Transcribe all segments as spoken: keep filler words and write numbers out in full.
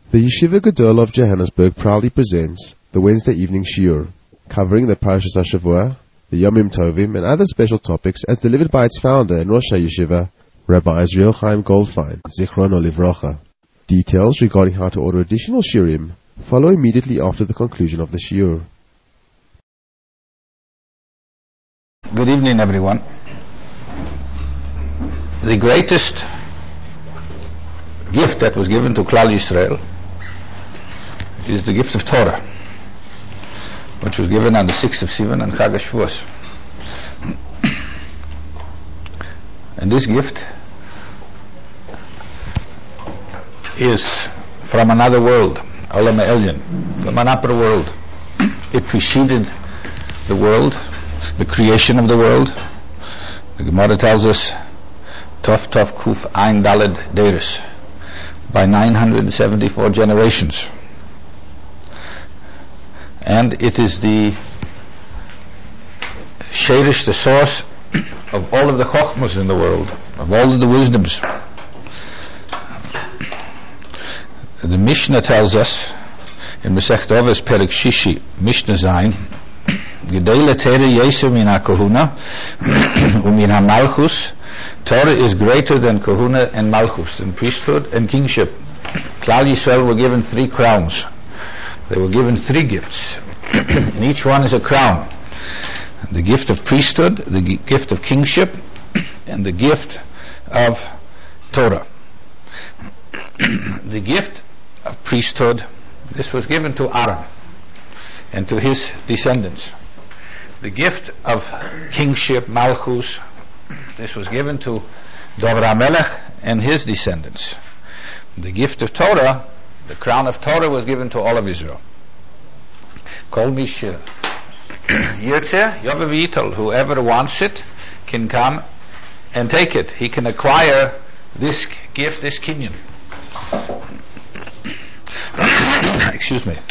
The Yeshiva Gedol of Johannesburg proudly presents the Wednesday evening shiur, covering the Parashas HaShavua, the Yomim Tovim, and other special topics as delivered by its founder and Rosh HaYeshiva, Rabbi Israel Chaim Goldfein, Zichrono Livrocha. Details regarding how to order additional shiurim follow immediately after the conclusion of the shiur. Good evening, everyone. The greatest gift that was given to Klal Yisrael is the gift of Torah, which was given on the sixth of Sivan and Chag HaShavuos. And this gift is from another world, Olam Elyon, from an upper world. It preceded the world, the creation of the world. The Gemara tells us, Tov Tov Kuf Ein Daled Deris, by nine hundred seventy-four generations. And it is the Sheirish, the source of all of the Chochmas in the world, of all of the wisdoms. The Mishnah tells us in Masechet Avos Perek Shishi, Mishnah Zayin, Gedei leTorah Yosef min HaKahuna umin HaMalchus. Torah is greater than Kahuna and Malchus, and priesthood and kingship. Klal Yisrael were given three crowns. They were given three gifts. And each one is a crown. The gift of priesthood, the g- gift of kingship, and the gift of Torah. The gift of priesthood, this was given to Aaron and to his descendants. The gift of kingship, Malchus, this was given to David HaMelech and his descendants. The gift of Torah, the crown of Torah, was given to all of Israel. Kol Misha Yirtzeh Yovav Yitol, whoever wants it can come and take it. He can acquire this gift, this kinyan. Excuse me.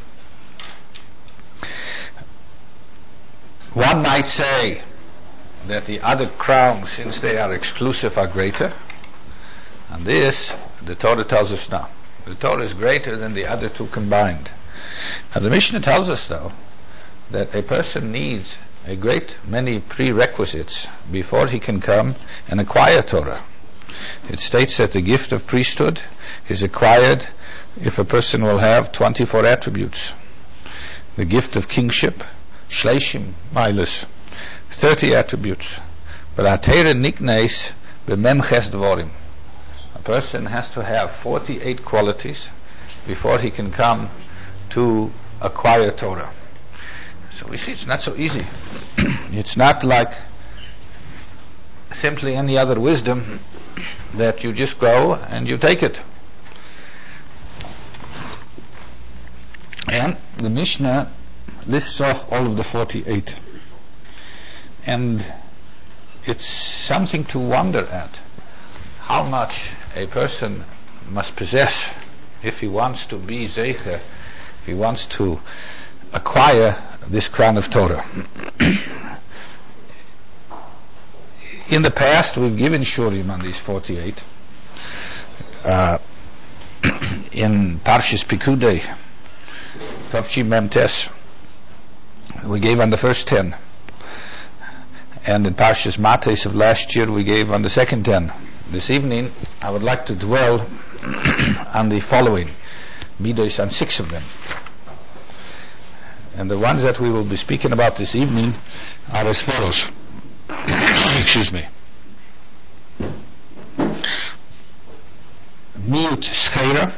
One might say that the other crowns, since they are exclusive, are greater. And this, the Torah tells us now. The Torah is greater than the other two combined. Now the Mishnah tells us, though, that a person needs a great many prerequisites before he can come and acquire Torah. It states that the gift of priesthood is acquired if a person will have twenty-four attributes. The gift of kingship, Shleishim Mailas, thirty attributes. But Atera Niknes B'mem Ches Dvorim. A person has to have forty-eight qualities before he can come to acquire Torah. So we see it's not so easy. It's not like simply any other wisdom that you just go and you take it. And the Mishnah lists off all of the forty-eight. And it's something to wonder at how much a person must possess if he wants to be Zeicher, if he wants to acquire this crown of Torah. In the past, we've given shurim on these forty-eight. Uh, in Parshas Pikudei, Tavshim Mem Tes, we gave on the first ten. And in Parshas Mates of last year, we gave on the second ten. This evening, I would like to dwell on the following, Midos, on six of them. And the ones that we will be speaking about this evening are as follows. Excuse me. Miut Schera,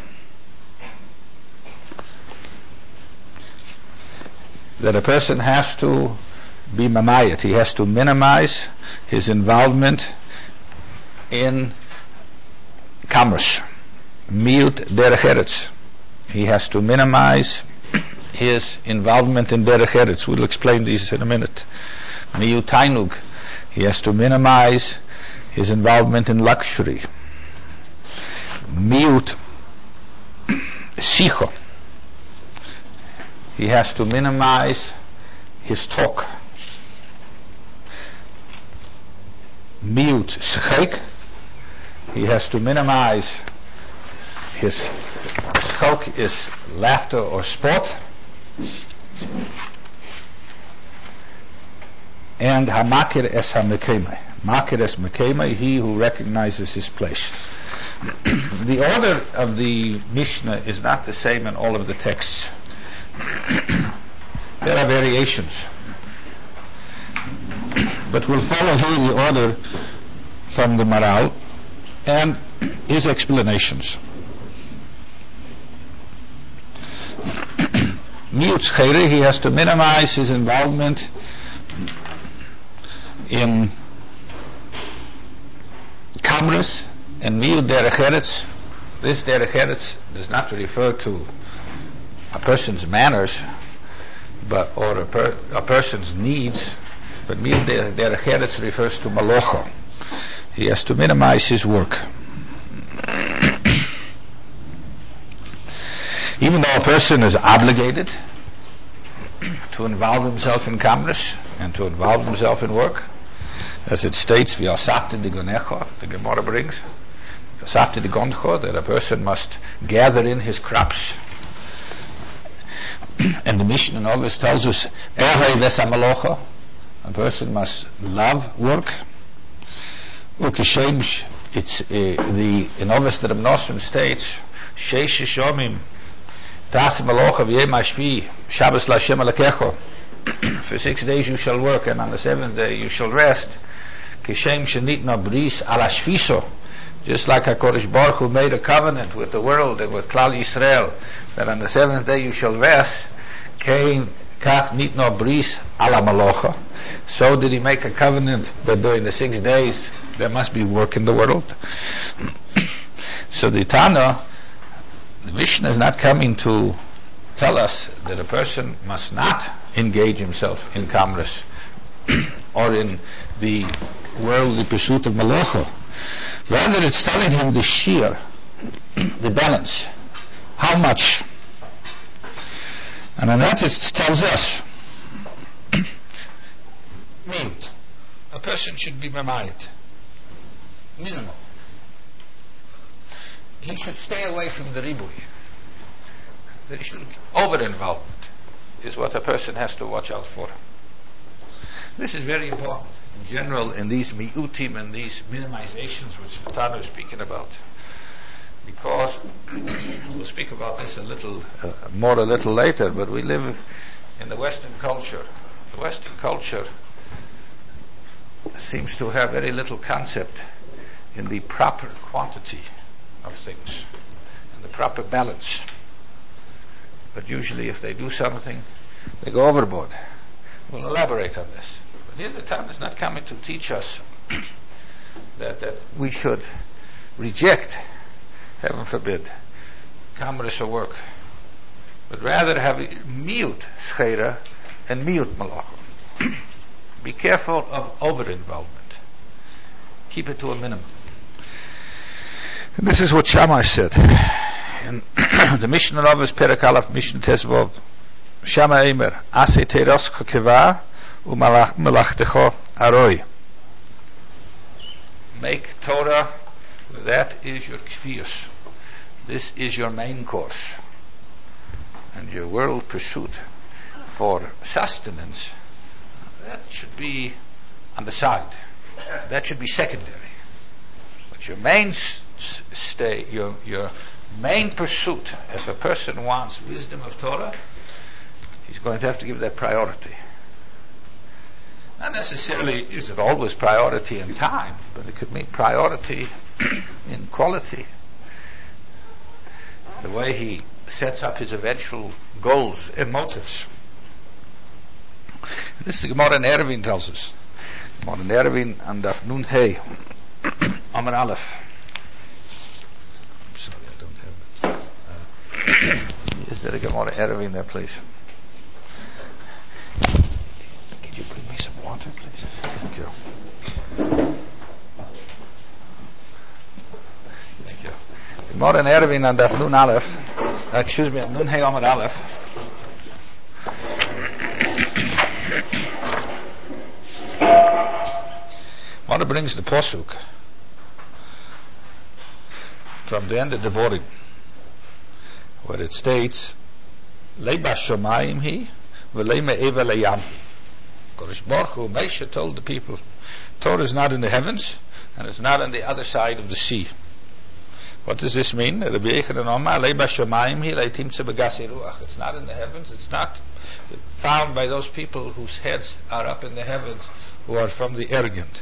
that a person has to be mamayat, he has to minimize his involvement in commerce. Miut derech eretz, he has to minimize his involvement in derech eretz. We'll explain these in a minute. Miut tainug, he has to minimize his involvement in luxury. Miut sicho, he has to minimize his talk. Miut schek, he has to minimize his chok is laughter or sport. And hamakir es hamekemai. Makir es mekemai, he who recognizes his place. The order of the Mishnah is not the same in all of the texts. There are variations. But we'll follow here the order from the Maral and his explanations. Miut Chayre, he has to minimize his involvement in Kamras and Miut Derech Eretz. This Derech Eretz does not refer to a person's manners, but or a, per, a person's needs, but Miut Derech Eretz refers to Malocha. He has to minimize his work. Even though a person is obligated to involve himself in Kamras and to involve himself in work, as it states, V'yasafte de gonecho, the Gemara brings, V'yasafte de goncho, that a person must gather in his crops. And the Mishnah in August tells us, Erhei v'samalocha, a person must love work. Ukishemsh, it's uh, the in August the Reb Nosson states, Sheish shomim, tas malocha v'yem hashvi, Shabbos l'Hashem alakecho. For six days you shall work, and on the seventh day you shall rest. Kishem shenitna bris al hashviso, just like HaKadosh Baruch Hu made a covenant with the world and with Klal Yisrael, that on the seventh day you shall rest. Kein kach nitna bris al malocha. So did he make a covenant that during the six days there must be work in the world. So the Tana, the Mishnah is not coming to tell us that a person must not engage himself in Kamras or in the worldly pursuit of Malocha. Rather, it's telling him the sheer, the balance, how much. And an artist tells us, mute. A person should be mamayit. Minimal. He should stay away from the ribui. That he shouldn't over-involvement is what a person has to watch out for. This is very important in general in these miutim and these minimizations which the Tana is speaking about, because we'll speak about this a little uh, more a little later, but we live in the Western culture. The Western culture seems to have very little concept in the proper quantity of things and the proper balance. But usually if they do something, they go overboard. We'll elaborate on this. But here the time is not coming to teach us that, that we should reject, heaven forbid, Kamras or work, but rather have miut schera and miut malachim. Be careful of over-involvement. Keep it to a minimum. And this is what Shammai said. In the Mishnah of his Perek Aleph, Mishnah Tesvav, Shammai Eimer, Ase teiroscha keva u'malachtecho aroi. Make Torah, that is your kfiyus. This is your main course. And your world pursuit for sustenance, that should be on the side. That should be secondary. But your main s- stay, your your main pursuit, if a person wants wisdom of Torah, he's going to have to give that priority. Not necessarily is it always priority in time, but it could mean priority in quality. The way he sets up his eventual goals and motives. This is the Gemara in Eruvin tells us. Gemara in Eruvin and Daf Nun Hey, Amar Aleph. I'm sorry, I don't have it. Uh, is there a Gemara Eruvin there, please? Could you bring me some water, please? Thank you. Thank you. Gemara in Eruvin and Daf Nun Aleph. Uh, excuse me, Nun Hey Amar Aleph. Mother brings the posuk from the end of the Devorim. where it states, "Lei bashamayim hi, v'lei me'eva layam." Kodesh Baruch Hu, Moshe told the people, Torah is not in the heavens, and it's not on the other side of the sea. What does this mean? It's not in the heavens. It's not found by those people whose heads are up in the heavens, who are from the arrogant.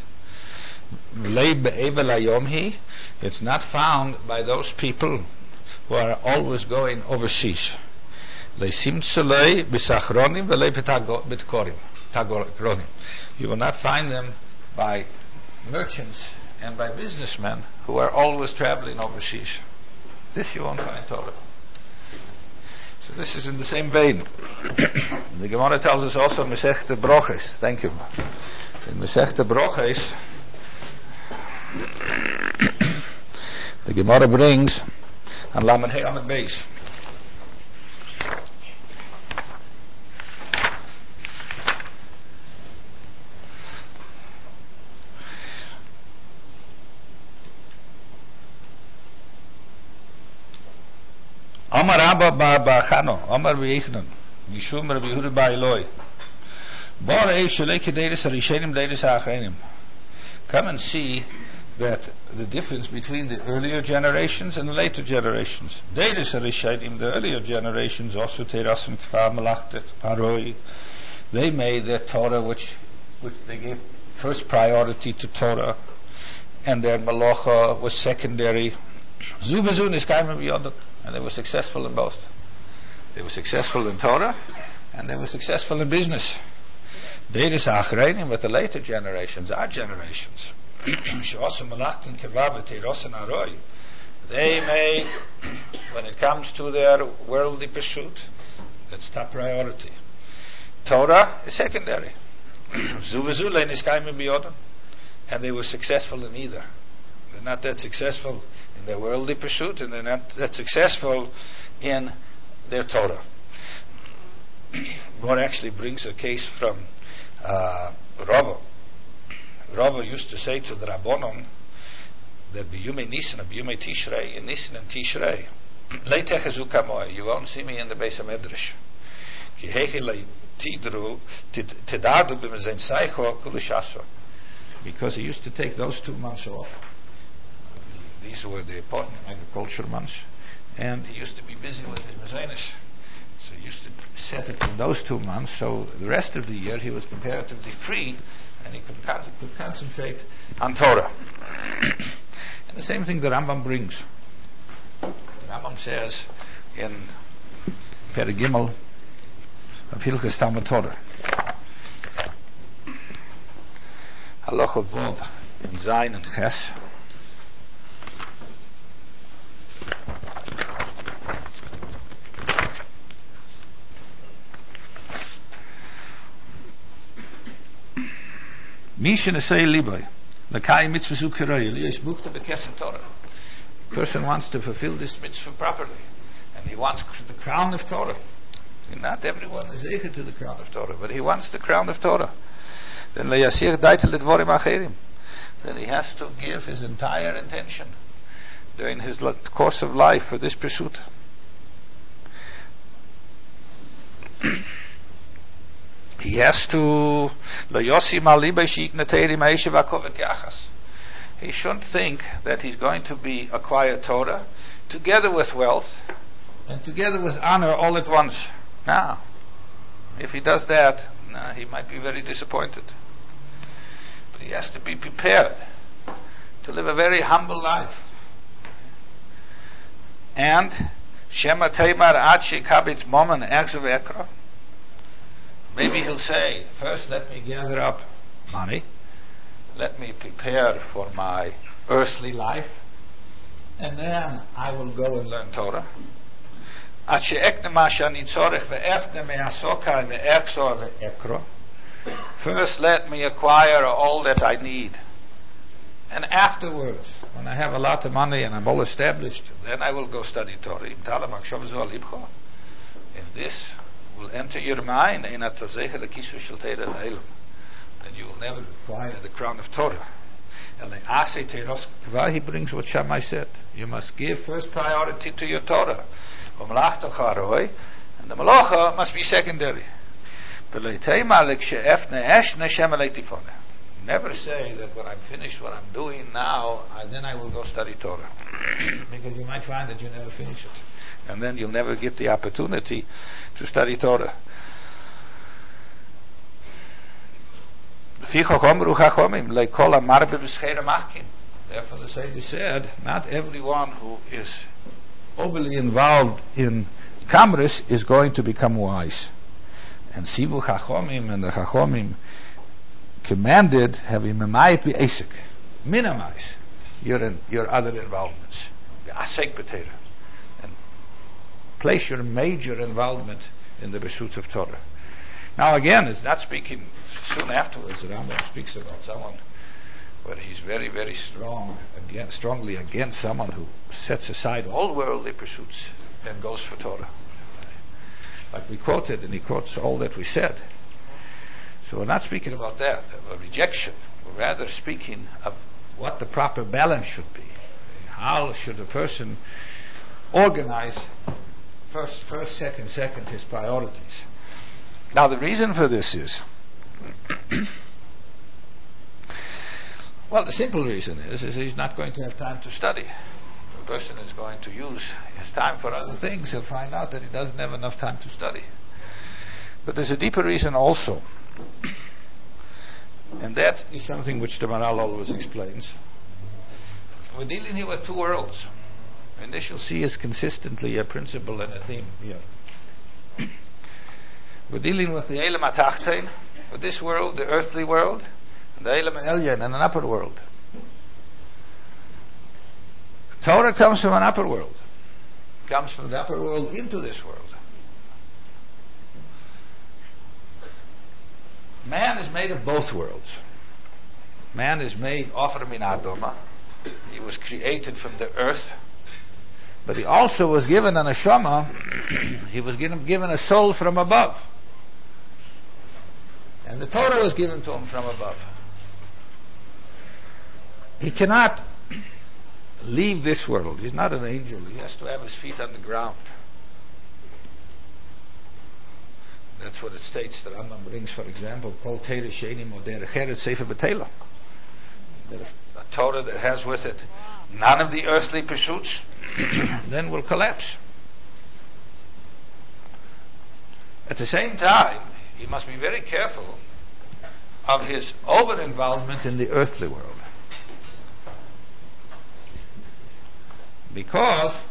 It's not found by those people who are always going overseas. You will not find them by merchants and by businessmen who are always traveling overseas. This you won't find Torah. So this is in the same vein. The Gemara tells us also in Masechta Broches. Thank you. In Masechta Broches, the Gemara brings on Lamed Hey Amud Beis. Amar Abba Bar Chano, Amar V'Yechnon, Yishum Rabbi Yehuda Bar Eloi. Bar Eiv Sholei Kedeiris HaRishenim Deiris HaAchrenim. Come and see that the difference between the earlier generations and the later generations. Deiris HaRishenim, the earlier generations, also Teirasim Kfar Malachtet Paroi. They made their Torah, which which they gave first priority to Torah, and their Malacha was secondary. Zu v'zu niskayim b'yodot. And they were successful in both. They were successful in Torah, and they were successful in business. Deiris HaAchreinim, but the later generations, our generations, they made, when it comes to their worldly pursuit, that's top priority. Torah is secondary. And they were successful in either. They're not that successful in their worldly pursuit, and they're not that successful in their Torah. More actually brings a case from uh, Rava. Rava used to say to the Rabbonon that B'yumei Nisan and B'yumei Tishrei, in Nisan and Tishrei, Lei techezu kamoi, you won't see me in the Beis HaMedrash. Ki heiche lei tidru, tidadu b'mezein saicho kulushaso. Because he used to take those two months off. These were the important agriculture months, and he used to be busy with his Mazenis. So he used to set it in those two months, so the rest of the year he was comparatively free, and he could, con- could concentrate on Torah. And the same thing the Rambam brings. The Rambam says in Perek Gimel of Hilchos Talmud Torah, Halacha Vov in Zayin and Ches, Mishin Esei Liboy, Lakai Mitzvah Zukiroy, Elias Buchta Bekesem Torah. The person wants to fulfill this mitzvah properly, and he wants the crown of Torah. And not everyone is eager to the crown of Torah, but he wants the crown of Torah. Then Leyasir Daitel Dvorim Acherim. Then he has to give his entire attention during his course of life for this pursuit. He has to. He shouldn't think that he's going to be acquire Torah together with wealth and together with honor all at once. Now, if he does that, nah, he might be very disappointed. But he has to be prepared to live a very humble life. And Shema Teimar Achi Kabitz Momen Erzav Ekra. Maybe he'll say, first let me gather up money, let me prepare for my earthly life, and then I will go and learn Torah. First let me acquire all that I need, and afterwards, when I have a lot of money and I'm all established, then I will go study Torah. If this will enter your mind, then you will never acquire the crown of Torah. He brings what Shammai said. You must give first priority to your Torah. And the malacha must be secondary. Never say that when I'm finished what I'm doing now, I, then I will go study Torah. Because you might find that you never finish it. And then you'll never get the opportunity to study Torah. Therefore the Sage said, not everyone who is overly involved in Kamris is going to become wise. And Sivu Chachomim and the Chachomim commanded, have him be asik, minimize your your other involvements, asik potato, and place your major involvement in the pursuits of Torah. Now again, it's not speaking soon afterwards. The Rambam speaks about someone where he's very, very strong, again, strongly against someone who sets aside all worldly pursuits and goes for Torah. Like we quoted, and he quotes all that we said. So we're not speaking about that, of a rejection. We're rather speaking of what the proper balance should be. How should a person organize first, first, second, second, his priorities. Now the reason for this is, well, the simple reason is, is he's not going to have time to study. A person is going to use his time for other things, he'll find out that he doesn't have enough time to study. But there's a deeper reason also, and that is something which the Maharal always explains. We're dealing here with two worlds, and this you'll see is consistently a principle and a theme here. We're dealing with the Elam HaTachtein, with this world, the earthly world, and the Elam HaElyon, and an upper world. Torah comes from an upper world, comes from the upper world into this world. Man is made of both worlds. Man is made Ofer min Adoma. He was created from the earth, but he also was given an neshama. He was given, given a soul from above, and the Torah was given to him from above. He cannot leave this world. He's not an angel. He has to have his feet on the ground. That's what it states. The Rambam brings, for example, Kol Teira Sheini Moder Cheret Sefer B'Teila. That if a Torah that has with it none of the earthly pursuits, then will collapse. At the same time, he must be very careful of his over-involvement in the earthly world. Because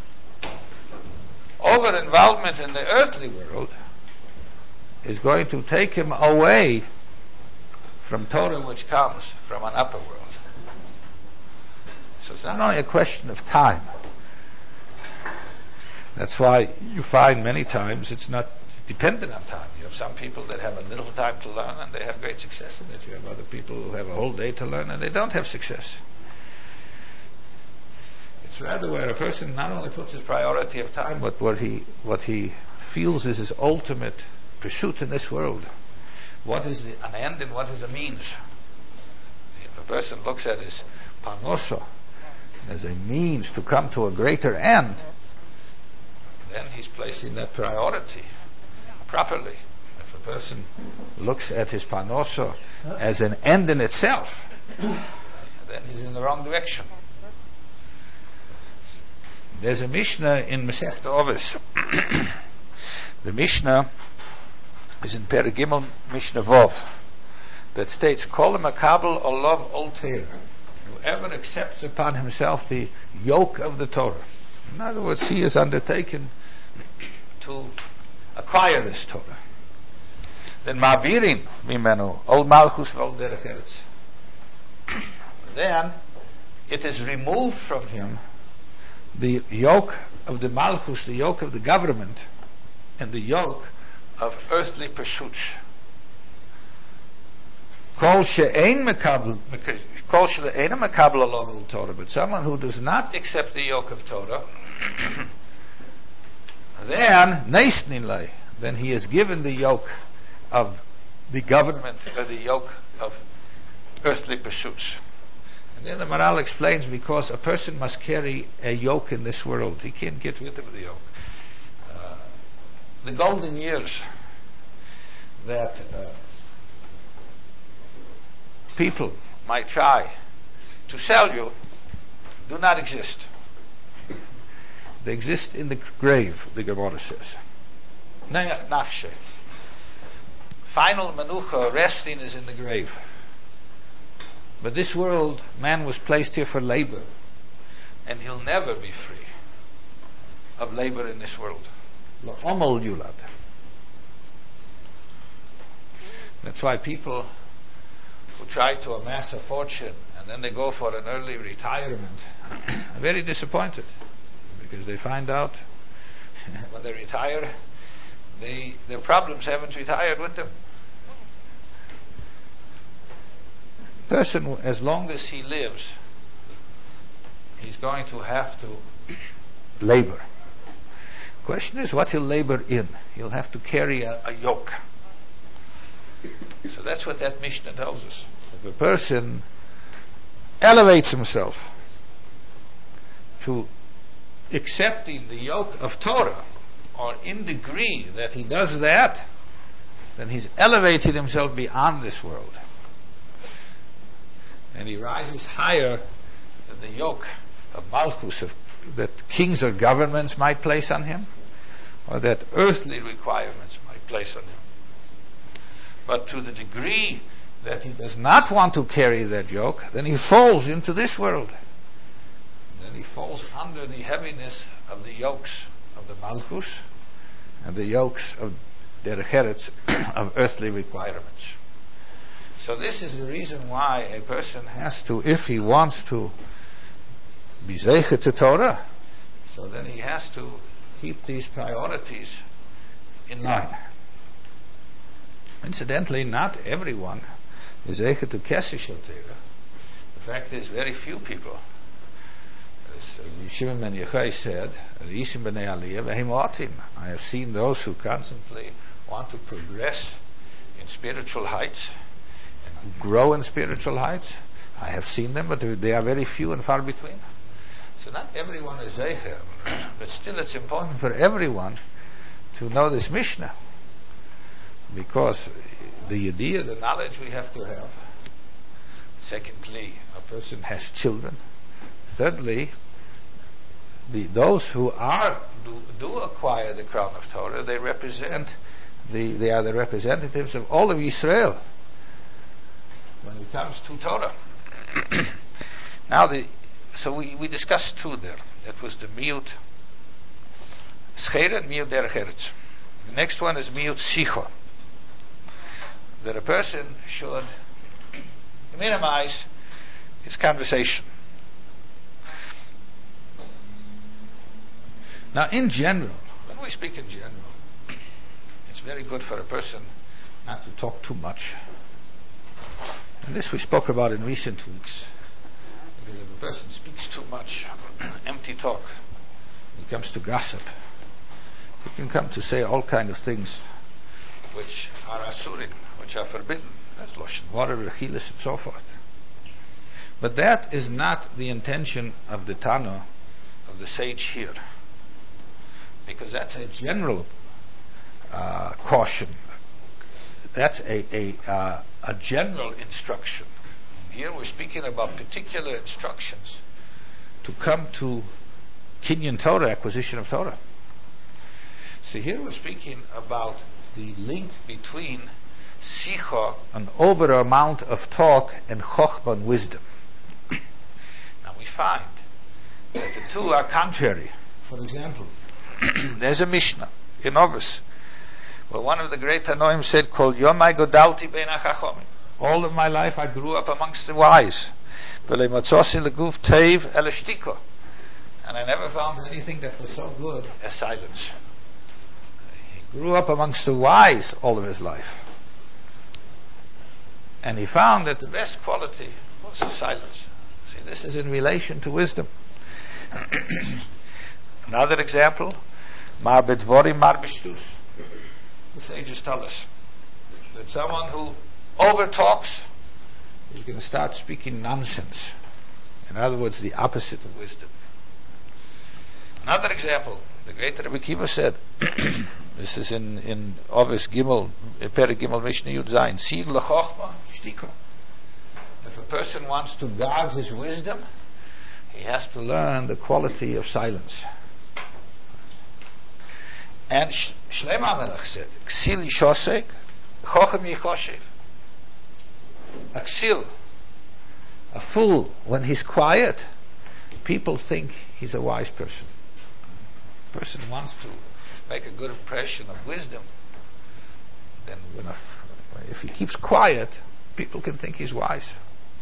over-involvement in the earthly world is going to take him away from Torah, which comes from an upper world. So it's not only a question of time. That's why you find many times it's not dependent on time. You have some people that have a little time to learn and they have great success in it. You have other people who have a whole day to learn and they don't have success. It's rather where a person not only puts his priority of time, but what he what he feels is his ultimate pursuit in this world. What is the, an end and what is a means? If a person looks at his parnosa as a means to come to a greater end, then he's placing that priority properly. If a person looks at his parnosa as an end in itself, then he's in the wrong direction. There's a Mishnah in Masechta Ovis. The Mishnah is in Perek Gimel Mishnah Vov that states, Kol makabel olav ol Torah. Whoever accepts upon himself the yoke of the Torah. In other words, he is undertaken to acquire this Torah. Then ma'virin mimenu ol malchus v'ol derech eretz. Then it is removed from him the yoke of the malchus, the yoke of the government, and the yoke of earthly pursuits. Kol she'ein mekabel, kol she'ein mekabel olav Torah, but someone who does not accept the yoke of Torah, then neisnin lei, then he is given the yoke of the government, or the yoke of earthly pursuits. And then the Maharal explains, because a person must carry a yoke in this world. He can't get rid of the yoke. the golden years that uh, people might try to sell you do not exist. They exist in the grave, the Gemara says. Neach nafshe. Final manucha, resting, is in the grave. But this world, man was placed here for labor, and he'll never be free of labor in this world. La'omal yulad. That's why people who try to amass a fortune and then they go for an early retirement are very disappointed, because they find out when they retire, they, their problems haven't retired with them. Person, as long as he lives, he's going to have to labor. Question is what he'll labor in. He'll have to carry a, a yoke. So that's what that Mishnah tells us. If a person elevates himself to accepting the yoke of Torah, or in degree that he does that, then he's elevated himself beyond this world. And he rises higher than the yoke of Malchus, of, that kings or governments might place on him, or that earthly requirements might place on him. But to the degree that he does not want to carry that yoke, then he falls into this world. And then he falls under the heaviness of the yokes of the Malchus and the yokes of Derech Eretz, of earthly requirements. So this is the reason why a person has to, if he wants to be zeichet to Torah, so then he has to keep these priorities in line. Incidentally, not everyone is zeichet to Keseh Shel Torah. The fact is, very few people. As Shimon ben Yochai said, "Rishim b'nei Aliyah v'hem otim." I have seen those who constantly want to progress in spiritual heights, grow in spiritual heights. I have seen them, but they are very few and far between. So not everyone is zeicher, but still it's important for everyone to know this Mishnah, because the idea, the knowledge we have to have. Secondly, a person has children. Thirdly, the those who are do, do acquire the crown of Torah, they represent the they are the representatives of all of Israel when it comes to Torah. Now, the so we, we discussed two there. That was the miut schera and miut derech eretz. The next one is miut sicha. That a person should minimize his conversation. Now, in general, when we speak in general, it's very good for a person not to talk too much. And this we spoke about in recent weeks. Because if a person speaks too much, empty talk, he comes to gossip. He can come to say all kinds of things which are asurim, which are forbidden. That's lashon hara, rechilas, and so forth. But that is not the intention of the Tana, of the sage here. Because that's a general uh, caution. That's a a, uh, a general instruction. Here we're speaking about particular instructions to come to Kinyan Torah, acquisition of Torah. So here we're speaking about the link between sicha, an over amount of talk, and chokhmah, and wisdom. Now we find that the two are contrary. For example, there's a Mishnah in Ovis where one of the great Tanoim said, "Kol yomai godalti bein hachachomim." All of my life I grew up amongst the wise. V'lei matzosi leguf teiv ele shtiko. And I never found anything that was so good as silence. He grew up amongst the wise all of his life. And he found that the best quality was silence. See, this is in relation to wisdom. Another example, mar bedvorim mar b'shtus. The sages tell us that someone who overtalks is going to start speaking nonsense. In other words, the opposite of wisdom. Another example, the great Rebbe Kiva said, This is in in Ovis Gimel, Perek Gimel Mishnah Yud Zayin. Sieg lechochma shtika. If a person wants to guard his wisdom, he has to learn the quality of silence. And Shlomo HaMelech said, "Ksil yishosek, chochem yichoshev." A ksil, a fool, when he's quiet, people think he's a wise person. A person wants to make a good impression of wisdom, then when a, if he keeps quiet, people can think he's wise.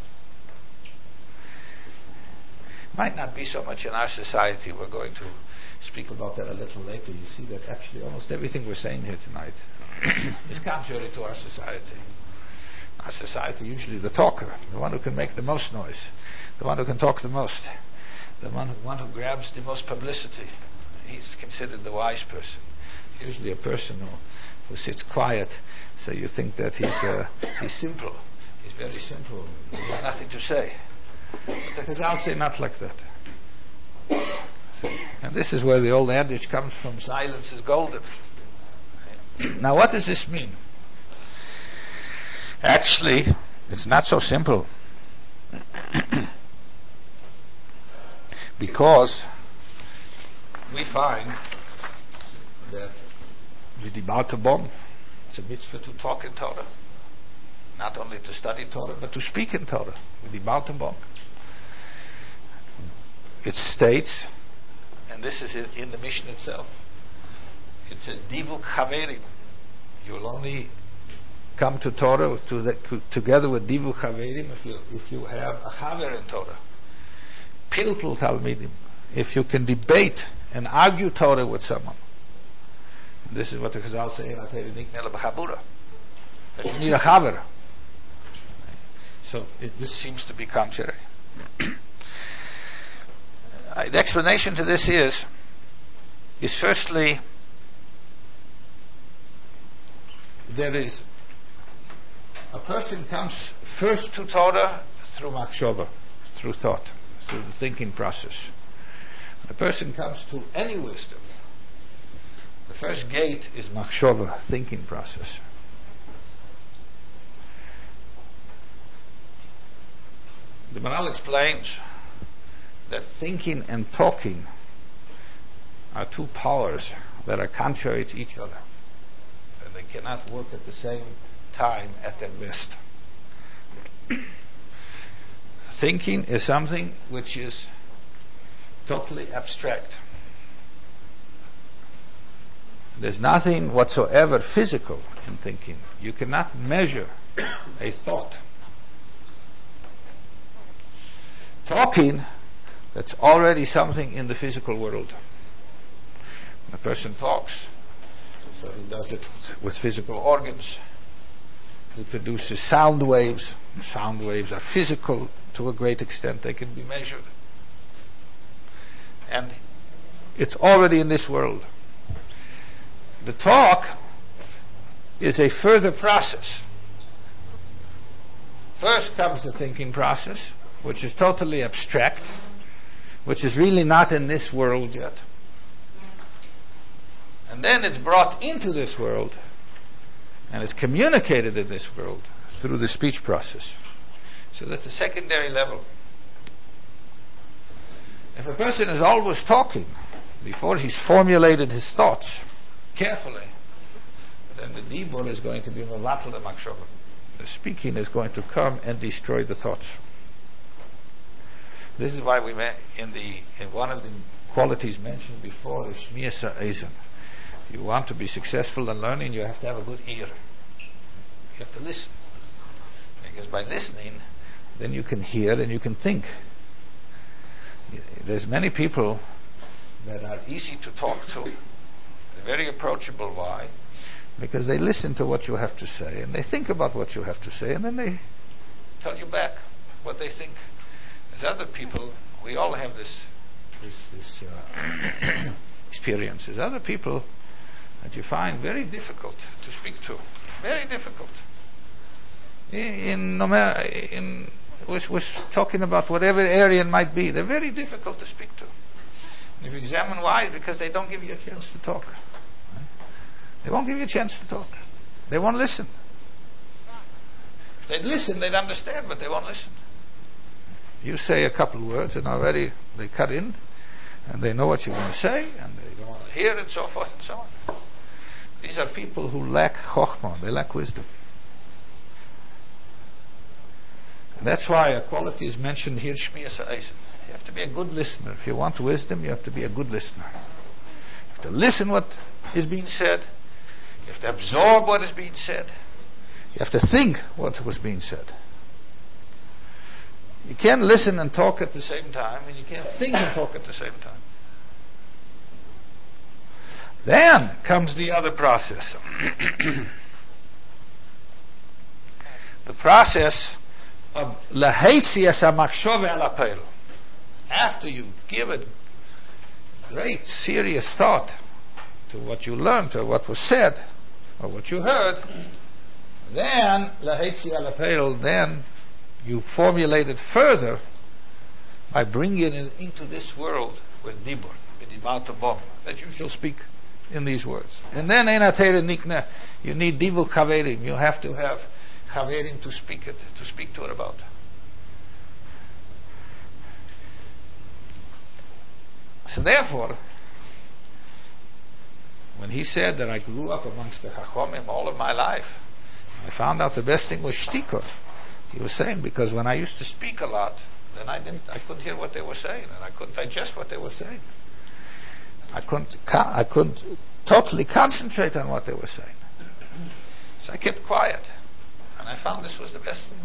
Might not be so much in our society. We're going to speak about that a little later. You see that actually almost everything we're saying here tonight is contrary to our society. Our society, usually the talker, the one who can make the most noise, the one who can talk the most, the one who, one who grabs the most publicity, he's considered the wise person. Usually a person who, who sits quiet, so you think that he's uh, he's simple. He's very simple. He's got nothing to say. But the Chazal say not like that. So, and this is where the old adage comes from, silence is golden. Now what does this mean? Actually, it's not so simple. Because we find that v'dibarta bom, it's a mitzvah to talk in Torah. Not only to study Torah, but to speak in Torah. V'dibarta bom. It states, and this is in the Mishnah itself, it says, Divuk Haverim. You'll only come to Torah to the, together with Divuk Haverim if you, if you have a Haver in Torah. Pilpul Talmidim. If you can debate and argue Torah with someone. And this is what the Chazal say, that you need a Haver. So it, this seems to be contrary. Uh, the explanation to this is, is firstly, there is, a person comes first to Torah through machshava, through thought, through the thinking process. A person comes to any wisdom. The first gate is machshava, thinking process. The Maharal explains that thinking and talking are two powers that are contrary to each other, and they cannot work at the same time at their best. Thinking is something which is totally abstract. There's nothing whatsoever physical in thinking. You cannot measure a thought. Talking, that's already something in the physical world. A person talks, so he does it with physical organs. He produces sound waves. Sound waves are physical to a great extent. They can be measured. And it's already in this world. The talk is a further process. First comes the thinking process, which is totally abstract, which is really not in this world yet. And then it's brought into this world, and it's communicated in this world through the speech process. So that's a secondary level. If a person is always talking before he's formulated his thoughts carefully, then the dibur is going to be mevatel machshava. The speaking is going to come and destroy the thoughts. This is why we met in the in one of the qualities mentioned before is shmiras ha'ezen. You want to be successful in learning, you have to have a good ear. You have to listen, because by listening, then you can hear and you can think. There's many people that are easy to talk to. They're very approachable. Why? Because they listen to what you have to say and they think about what you have to say, and then they tell you back what they think. There's other people, we all have this this, this uh, experience. There's other people that you find very difficult to speak to. Very difficult. In, in, in we're, we're talking about whatever area it might be. They're very difficult to speak to. And if you examine why, it's because they don't give you a chance to talk. They won't give you a chance to talk. They won't listen. If they'd listen, they'd understand, but they won't listen. You say a couple of words and already they cut in and they know what you're going to say and they don't want to hear it and so forth and so on. These are people who lack chokhmah, they lack wisdom. And that's why a quality is mentioned here, Shmiyas HaEisen. You have to be a good listener. If you want wisdom, you have to be a good listener. You have to listen what is being said. You have to absorb what is being said. You have to think what was being said. You can't listen and talk at the same time, and you can't think and talk at the same time. Then comes the other process. The process of lahetzias hamachshava el hapeilu. After you give a great serious thought to what you learned or what was said or what you heard, then lahetzias el hapeilu, then you formulate it further by bringing it into this world with dibur, with divat bom, that you shall speak in these words. And then enatere nikne, you need divul chaverim. You have to have chaverim to speak it, to speak to it about. So therefore, when he said that I grew up amongst the chachomim all of my life, I found out the best thing was shtikor. He was saying, because when I used to speak a lot, then I didn't, I couldn't hear what they were saying, and I couldn't digest what they were saying. I couldn't, I couldn't totally concentrate on what they were saying. So I kept quiet, and I found this was the best thing.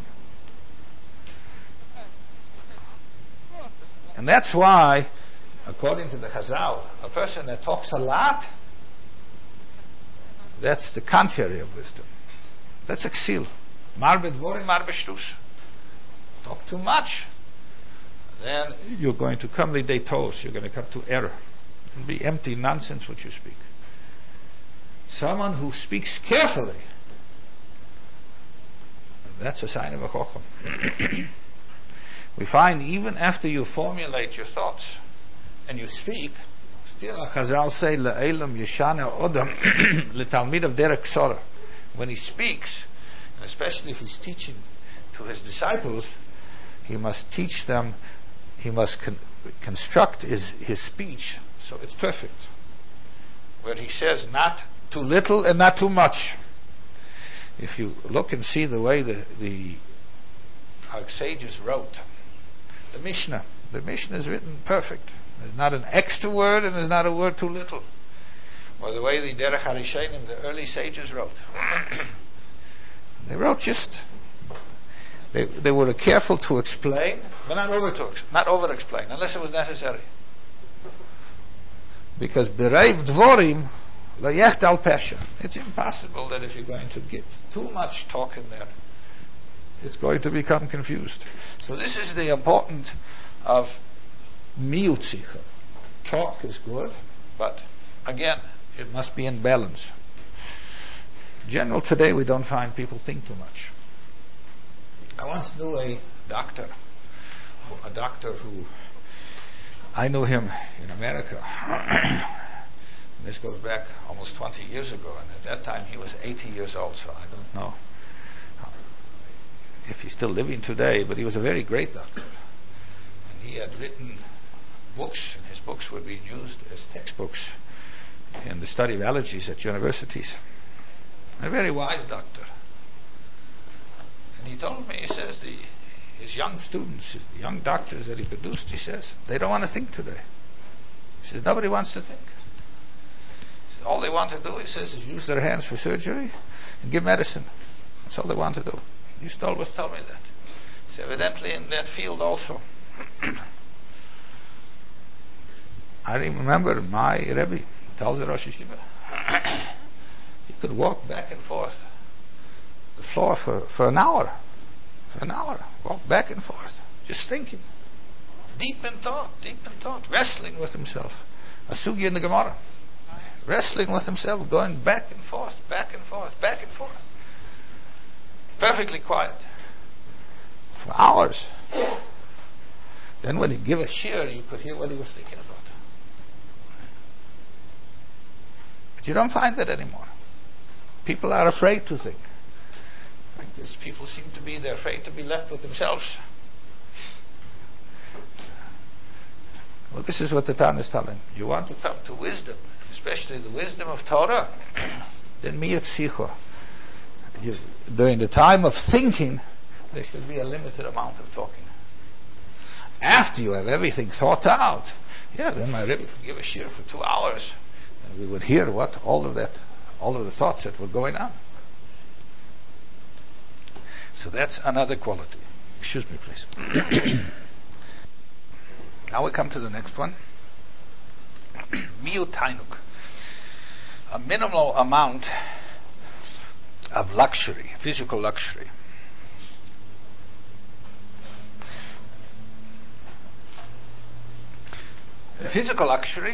And that's why, according to the Chazal, a person that talks a lot, that's the contrary of wisdom. That's exil. Marbe dvorim, marbe shtus. Talk too much, then you're going to come lidei toos. You're going to come to error. It'll be empty nonsense what you speak. Someone who speaks carefully, that's a sign of a chocham. We find even after you formulate your thoughts and you speak, still Chazal say le'elam yeshana odam le'talmid of derek sora. When he speaks, especially if he's teaching to his disciples, he must teach them, he must con- construct his, his speech so it's perfect. Where he says not too little and not too much. If you look and see the way the, the our sages wrote, the Mishnah, the Mishnah is written perfect. There's not an extra word and there's not a word too little. Or the way the Derech HaRishonim, the early sages wrote. They wrote just, they, they were careful to explain, but not over to, not over explain, unless it was necessary. Because bereiv dvorim layecht al pesha. It's impossible that if you're going to get too much talk in there, it's going to become confused. So this is the importance of miut sicha. Talk is good, but again, it must be in balance. In general, today we don't find people think too much. I once knew a doctor, a doctor who, I knew him in America. This goes back almost twenty years ago, and at that time he was eighty years old, so I don't know if he's still living today, but he was a very great doctor. And he had written books, and his books were being used as textbooks in the study of allergies at universities. A very wise doctor. And he told me, he says, the, his young students, his young doctors that he produced, he says, they don't want to think today. He says, nobody wants to think. He says, all they want to do, he says, is use their hands for surgery and give medicine. That's all they want to do. He used to always tell me that. He's evidently in that field also. I remember my Rebbe, tells the Rosh Yeshiva, he could walk back and forth the floor for, for an hour. For an hour. Walk back and forth. Just thinking. Deep in thought. Deep in thought. Wrestling with himself. A sugi in the Gemara. Wrestling with himself. Going back and forth. Back and forth. Back and forth. Perfectly quiet. For hours. Then when he gave a shear, you could hear what he was thinking about. But you don't find that anymore. people are afraid to think. Like this, people seem to be, they're afraid to be left with themselves. Well, this is what the Tan is telling. You want to come to wisdom, especially the wisdom of Torah, then miyat sicho. During the time of thinking, there should be a limited amount of talking. After you have everything thought out, yeah, then my Rebbe could give a shiur for two hours, and we would hear what all of that, all of the thoughts that were going on. So that's another quality. Excuse me, please. Now we come to the next one. Miyut tainuk, a minimal amount of luxury, physical luxury. Physical luxury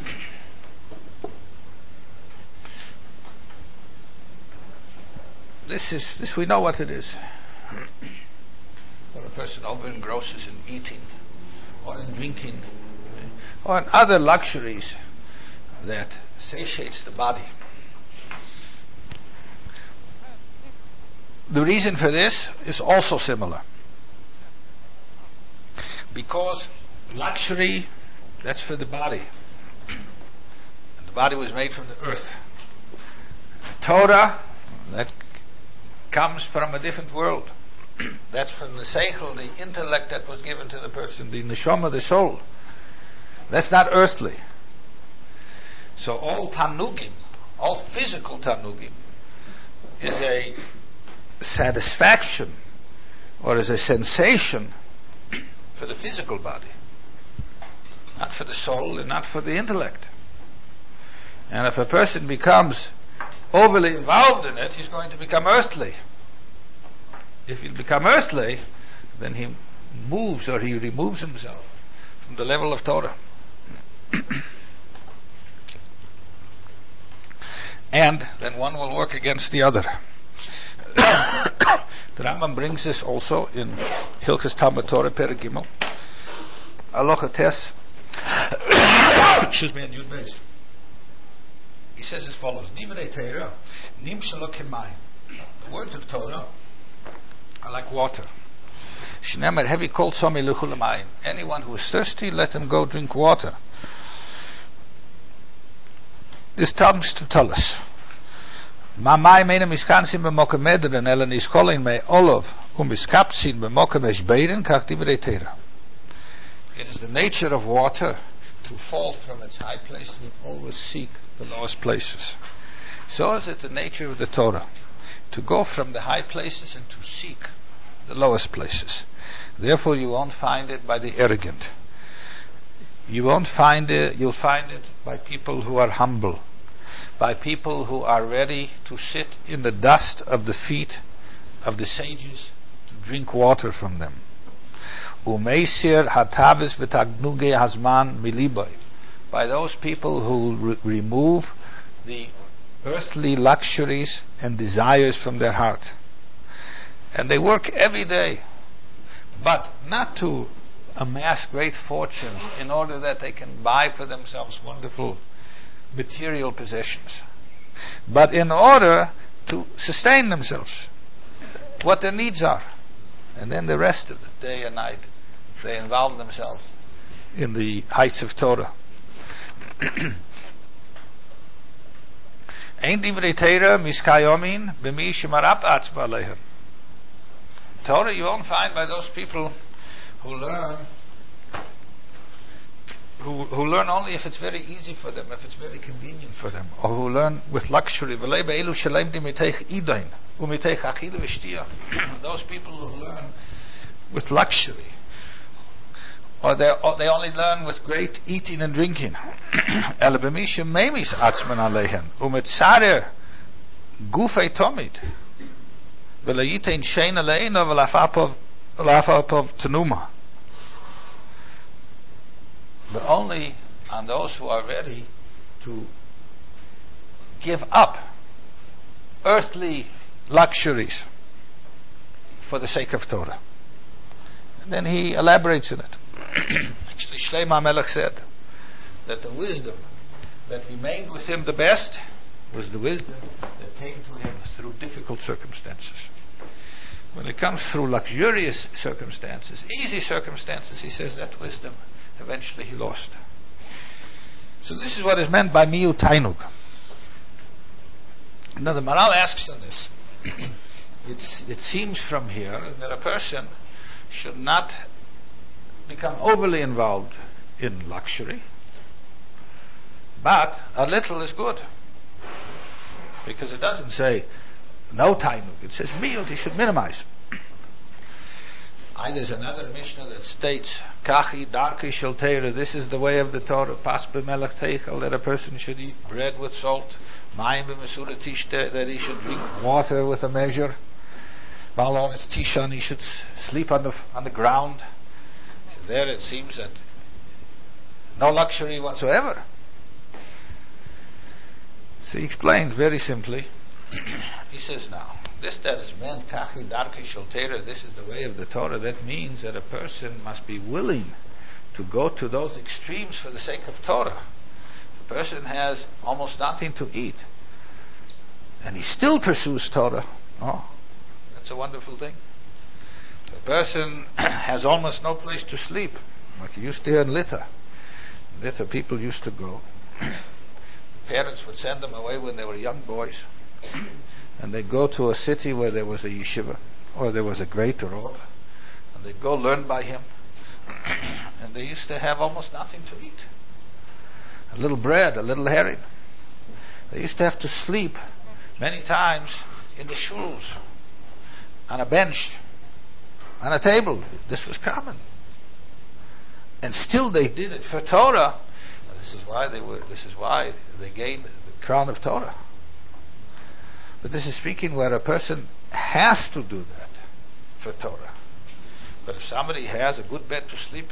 this is this we know what it is. When a person over engrosses in eating or in drinking or in other luxuries that satiates the body. The reason for this is also similar. Because luxury, that's for the body. The body was made from the earth. Torah, that comes from a different world. That's from the seichel, the intellect that was given to the person, the neshama, the soul. That's not earthly. So all tanugim, all physical tanugim, is a satisfaction or is a sensation for the physical body, not for the soul and not for the intellect. And if a person becomes overly involved in it, he's going to become earthly. If he become earthly, then he moves or he removes himself from the level of Torah. And then one will work against the other. The Rambam brings this also in Hilchos Talmud Torah Perek Gimel, Halacha Tes. Excuse me, in Yud Beis. He says as follows: Divrei Torah nimshalo kemayim. The words of Torah are like water. Shneimar hevi kol tzomei luchu l'mayim. Anyone who is thirsty, let him go drink water. This comes to tell us. Mamai meinem iskansim b'mokem medren elen iskolin me olov um iskapsin b'mokem eshbeiren kach divrei Torah. It is the nature of water to fall from its high places and always seek the lowest places. So is it the nature of the Torah, to go from the high places and to seek the lowest places. Therefore you won't find it by the arrogant. You won't find it, you'll find it by people who are humble, by people who are ready to sit in the dust of the feet of the sages to drink water from them. Umeisir hatavis v'tagnuge hazman miliboy, by those people who re- remove the earthly luxuries and desires from their heart. And they work every day, but not to amass great fortunes in order that they can buy for themselves wonderful material possessions, but in order to sustain themselves, what their needs are. And then the rest of the day and night they involve themselves in the heights of Torah. Ein divrei Torah miskayomin b'mi shemarap atzma alehem. Torah you won't find by those people who learn Who, who learn only if it's very easy for them, if it's very convenient for them, or who learn with luxury. Those people who learn with luxury, or they, or they only learn with great eating and drinking. But only on those who are ready to give up earthly luxuries for the sake of Torah. And then he elaborates on it. Actually, Shlomo HaMelech said that the wisdom that remained with him the best was the wisdom that came to him through difficult circumstances. When it comes through luxurious circumstances, easy circumstances, he says that wisdom eventually he lost. So this is what is meant by miu tainug. Now the Maharal asks on this. It's, it seems from here that a person should not become overly involved in luxury, but a little is good. Because it doesn't say no tainug, it says miut, he should minimize. I, there's another Mishnah that states, Kachi darki shel Torah, this is the way of the Torah, pas b'melech teichel, that a person should eat bread with salt, mayim b'mesura tishte, that he should drink water with a measure, while on his tishan he should sleep on the, on the ground. So there it seems that no luxury whatsoever. So he explains very simply, he says now, this that is meant, kachi darki shel Torah, this is the way of the Torah, that means that a person must be willing to go to those extremes for the sake of Torah. If a person has almost nothing to eat, and he still pursues Torah, oh, that's a wonderful thing. If a person has almost no place to sleep, like you used to hear in Lita, Lita people used to go, parents would send them away when they were young boys, and they'd go to a city where there was a yeshiva, or there was a great Rav, and they'd go learn by him, and they used to have almost nothing to eat. A little bread, a little herring. They used to have to sleep many times in the shuls, on a bench, on a table. This was common. And still they did it for Torah. This is why they were, this is why they gained the crown of Torah. But this is speaking where a person has to do that for Torah. But if somebody has a good bed to sleep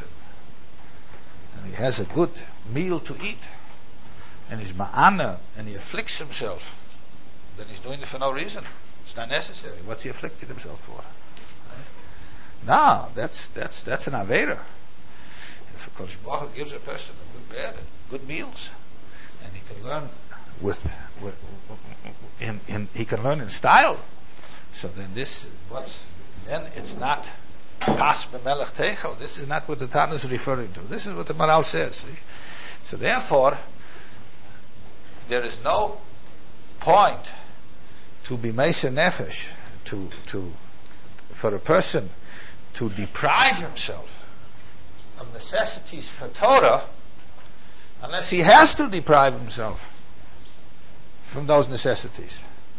in, and he has a good meal to eat, and he's ma'ana, and he afflicts himself, then he's doing it for no reason. It's not necessary. What's he afflicted himself for? Right? No, that's that's that's an avera. If a Kodesh Baruch Hu gives a person a good bed and good meals, and he can learn with, with in, in he can learn in style. So then this what's then it's not pas b'melech teichel. This is not what the Tana is referring to. This is what the Maharal says. See? So therefore, there is no point to be meisa nefesh, to to for a person to deprive himself of necessities for Torah, unless he has to deprive himself from those necessities.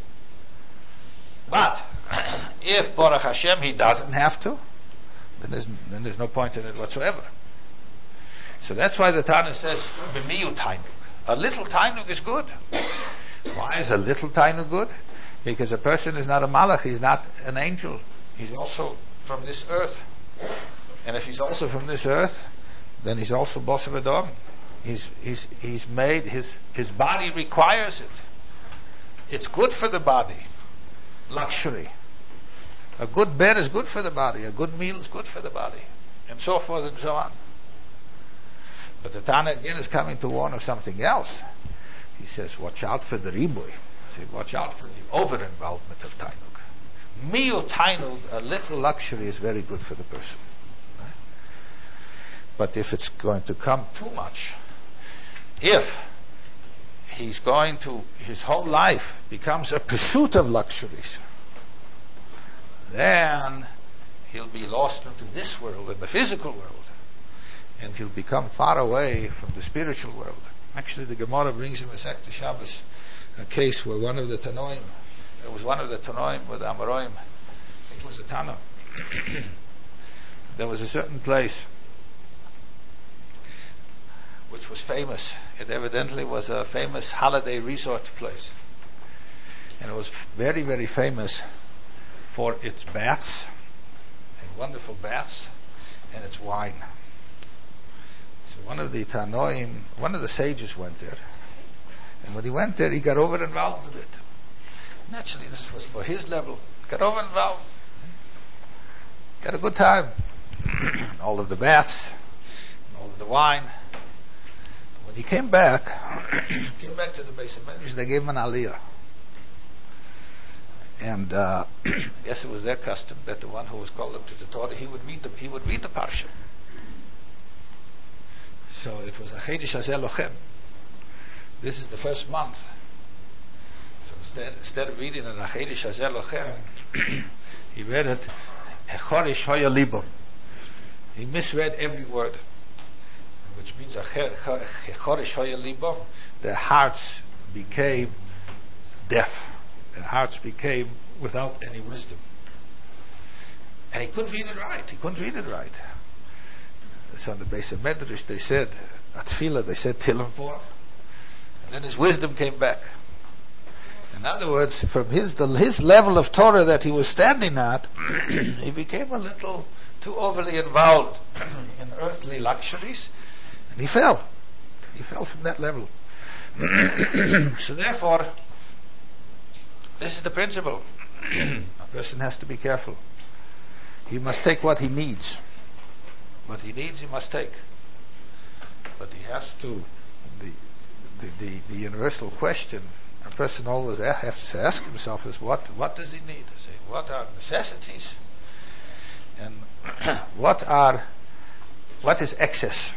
But if Baruch Hashem he doesn't have to, then there's, then there's no point in it whatsoever. So that's why the Tana says b'miyu tainug. A little tainug is good. Why is a little tainug good? Because a person is not a malach, he's not an angel. He's also from this earth. And if he's also from this earth, then he's also boss of Adam. He's he's he's made his his body requires it. It's good for the body. Luxury. A good bed is good for the body. A good meal is good for the body, and so forth and so on. But the Tana again is coming to warn of something else. He says, "Watch out for the riboy." Say, watch out for the over-involvement of tainug. Miu tainug, a little luxury, is very good for the person. Right? But if it's going to come too much, if he's going to, his whole life becomes a pursuit of luxuries, then he'll be lost into this world, in the physical world, and he'll become far away from the spiritual world. Actually, the Gemara brings in Masechta Shabbos a case where one of the Tanoim, it was one of the Tanoim with the Amoraim, it was a Tana. There was a certain place which was famous. It evidently was a famous holiday resort place. And it was very, very famous for its baths, and wonderful baths, and its wine. So one of the Tanoim, one of the sages went there. And when he went there, he got over involved with it. Naturally, this was for his level. Got over involved. Got a good time. All of the baths, all of the wine. When he came back, came back to the base of Medrash, they gave him an aliyah. And uh, I guess it was their custom that the one who was called up to the Torah, he would read the, he would read the parsha. So it was a Chedesh Hazeh Lochem. This is the first month. So instead, instead of reading an Chedesh Hazeh Lochem, he read it, Echorish Hoya Libom. He misread every word, which means Echorish Hoya Libom. Their hearts became deaf. Their hearts became without any wisdom. And he couldn't read it right. He couldn't read it right. So on the base of Medrash, they said, at Tefillah, they said Tilim for him. And then his wisdom came back. In other words, from his the, his level of Torah that he was standing at, he became a little too overly involved in earthly luxuries, and he fell. He fell from that level. So therefore, this is the principle. A person has to be careful. He must take what he needs. What he needs, he must take. But he has to. The the the, the universal question a person always has to ask himself is what what does he need? Say, what are necessities, and what are what is excess?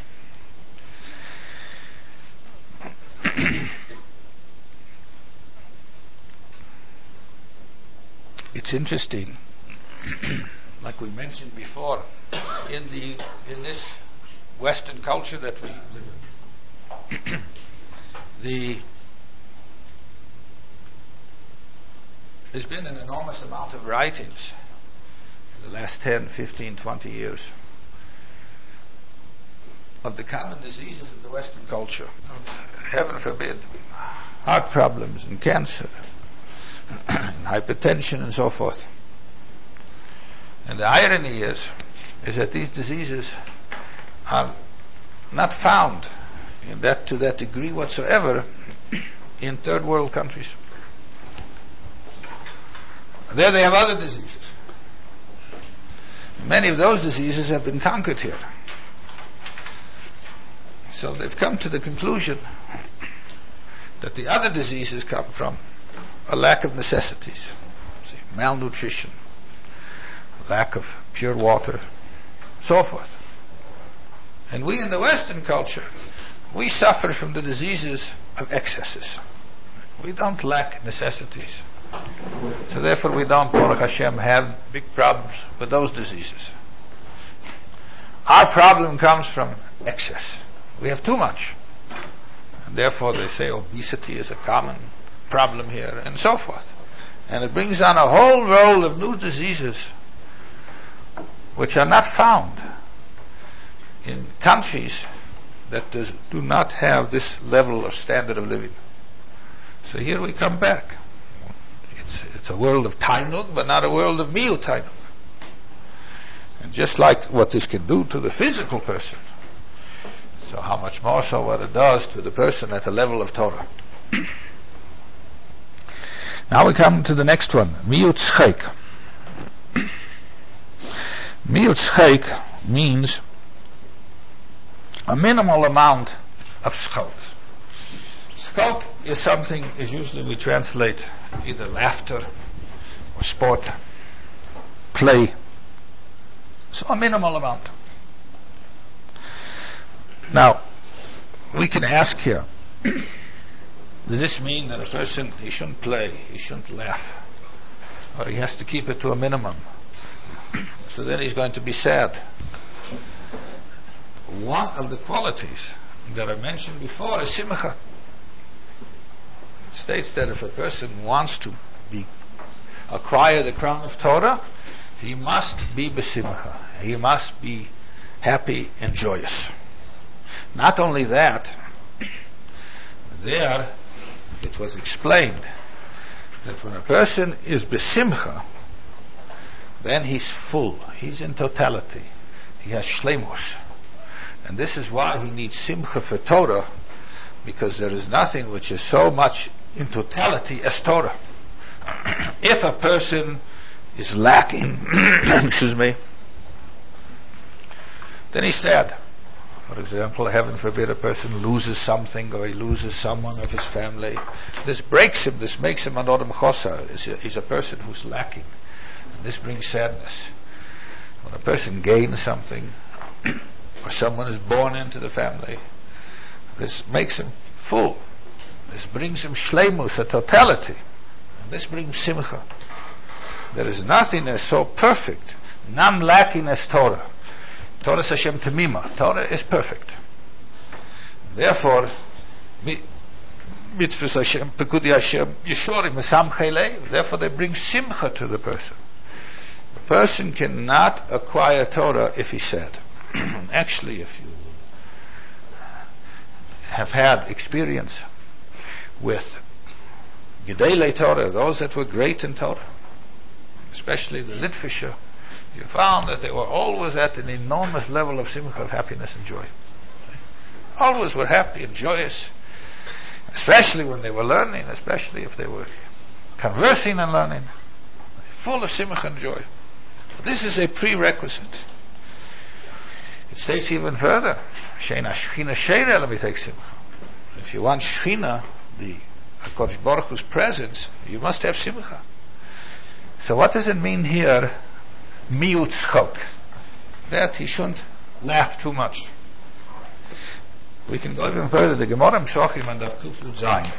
It's interesting, like we mentioned before, in the in this Western culture that we live in, the there's been an enormous amount of writings in the last ten, fifteen, twenty years of the common diseases of the Western culture. Heaven forbid, heart problems and cancer, and hypertension and so forth. And the irony is, is that these diseases are not found in that to that degree whatsoever in third world countries. There they have other diseases. Many of those diseases have been conquered here. So they've come to the conclusion that the other diseases come from a lack of necessities, see, malnutrition, lack of pure water, so forth. And we in the Western culture, we suffer from the diseases of excesses. We don't lack necessities. So therefore we don't, Baruch Hashem, have big problems with those diseases. Our problem comes from excess. We have too much. And therefore they say obesity is a common problem here, and so forth. And it brings on a whole roll of new diseases which are not found in countries that does, do not have this level of standard of living. So here we come back. It's, it's a world of tainug, but not a world of miut tainug. And just like what this can do to the physical person, so how much more so what it does to the person at the level of Torah. Now we come to the next one, miut schek. Miut schek means a minimal amount of schok. Schok is something, is usually we translate either laughter or sport, play. So a minimal amount. Now, we can ask here, does this mean that a person, he shouldn't play, he shouldn't laugh, or he has to keep it to a minimum? So then he's going to be sad. One of the qualities that I mentioned before is simcha. It states that if a person wants to be acquire the crown of Torah, he must be besimcha. He must be happy and joyous. Not only that, there it was explained that when a person is besimcha, then he's full. He's in totality. He has shleimus. And this is why he needs simcha for Torah, because there is nothing which is so much in totality as Torah. If a person is lacking, excuse me, then he's sad. For example, heaven forbid a person loses something or he loses someone of his family. This breaks him, this makes him an Odom Chosa. He's a person who's lacking. And this brings sadness. When a person gains something, or someone is born into the family, this makes him full. This brings him shleimus, a totality. And this brings simcha. There is nothing as so perfect, none lacking as Torah. Torah is Hashem Temima. Torah is perfect. Therefore, mitzvahs Hashem, Pekudi Hashem, Yeshorim, Mesamchelei, therefore they bring simcha to the person. The person cannot acquire Torah if he's sad. Actually, if you have had experience with Gedolei Torah, those that were great in Torah, especially the Litvisher, you found that they were always at an enormous level of simcha, of happiness and joy. Always were happy and joyous, especially when they were learning, especially if they were conversing and learning, full of simcha and joy. This is a prerequisite. It states even further, Sheina Shechina Sheira, let me take simcha. If you want Shechina, the HaKadosh Baruch Hu's presence, you must have simcha. So what does it mean here, miut tzchok? That he shouldn't laugh too much. We can go even further. The Gemara Psachim and Daf Kuf Yud Zayin.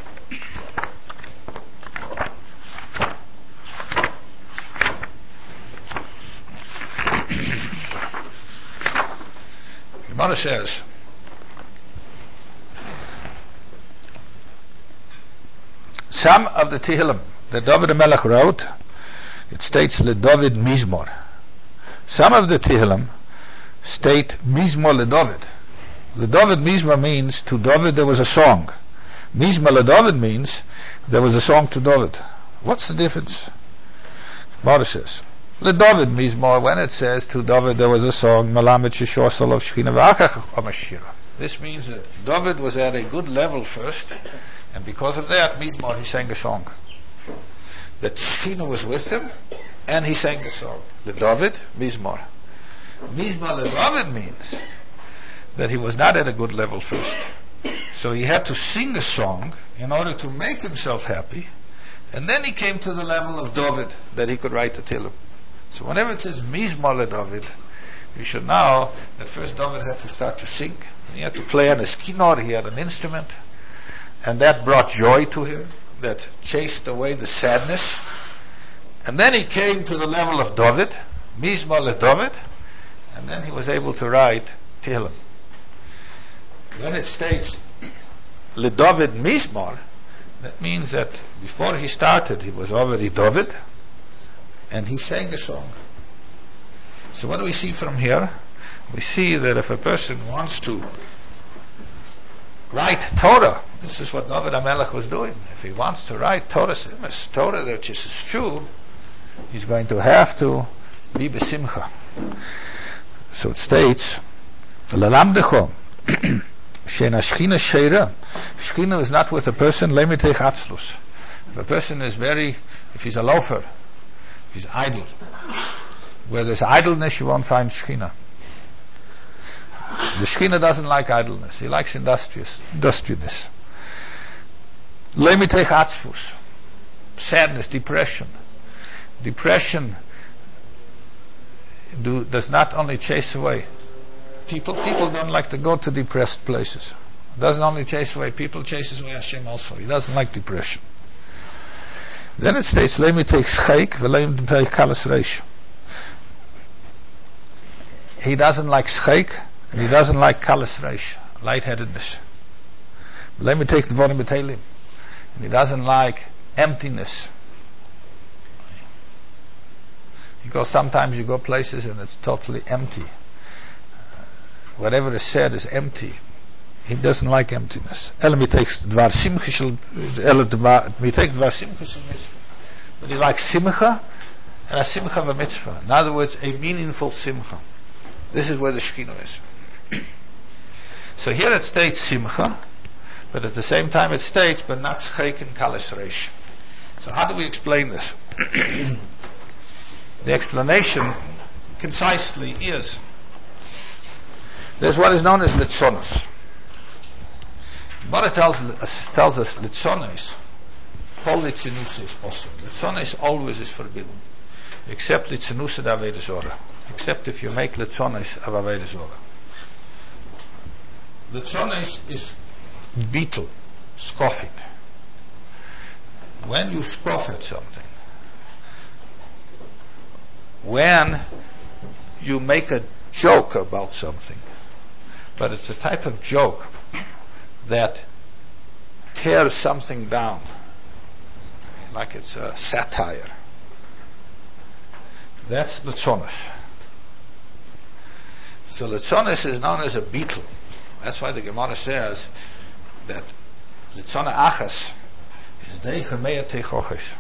Gemara says, some of the Tehillim that David HaMelech wrote, it states Le David Mizmor. Some of the Tehillim state Mizmor Le David. Le David Mizmor means to David there was a song. Mizmor Le David means there was a song to David. What's the difference? Gemara says Le David Mizmor, when it says to David there was a song, Melamed Sheshosel of Shechina V'achach Amashira. This means that David was at a good level first, and because of that, Mizmor, he sang a song. That Shechina was with him, and he sang a song. Le David Mizmor. Mizmor Le David means that he was not at a good level first. So he had to sing a song in order to make himself happy, and then he came to the level of David that he could write the Tehillim. So whenever it says Mizmor Le David, you should know that first David had to start to sing. He had to play on his kinnor, he had an instrument, and that brought joy to him, that chased away the sadness. And then he came to the level of David, Mizmor Le David, and then he was able to write Tehillim. When it states Le David Mizmor, that means that before he started, he was already David, and he sang a song. So what do we see from here? We see that if a person wants to write Torah, this is what David HaMelech was doing. If he wants to write Torah, Torah which is true, he's going to have to be besimcha. So it states, Lalamdecho, Shena Shechina Sheira. Shechina is not with a person, Lemitech Atzlus. If a person is very, if he's a loafer, if he's idle, where there's idleness, you won't find Shechina. The Shechina doesn't like idleness. He likes industrious, industriousness. Lemitech Atzlus. Sadness, depression. Depression do, does not only chase away people. People don't like to go to depressed places. It doesn't only chase away people, chases away Hashem also. He doesn't like depression. Then it states, "Let me take schek, v'leim take kalas reish." He doesn't like schek, and he doesn't like kalas reish, lightheadedness. Let me take the dvarim b'teilim, and he doesn't like emptiness. You go, sometimes you go places and it's totally empty. Whatever is said is empty. He doesn't like emptiness. But he likes simcha and a simcha v'mitzvah. In other words, a meaningful simcha. This is where the Shekhinah is. So here it states simcha, but at the same time it states, but not schek and kalas reish. So how do we explain this? The explanation concisely is There's what is known as litzonos. But it tells, tells us litzonos, kol litzinus is also. Litzonos always is forbidden, except litzinus of Avodah Zorah, except if you make litzonos of Avodah Zorah. Litzonos is beetle, scoffing. When you scoff at something, when you make a joke about something, but it's a type of joke that tears something down, like it's a satire. That's litzonos. So litzonos is known as a beetle. That's why the Gemara says that litzona achas is dei hermea teichoches.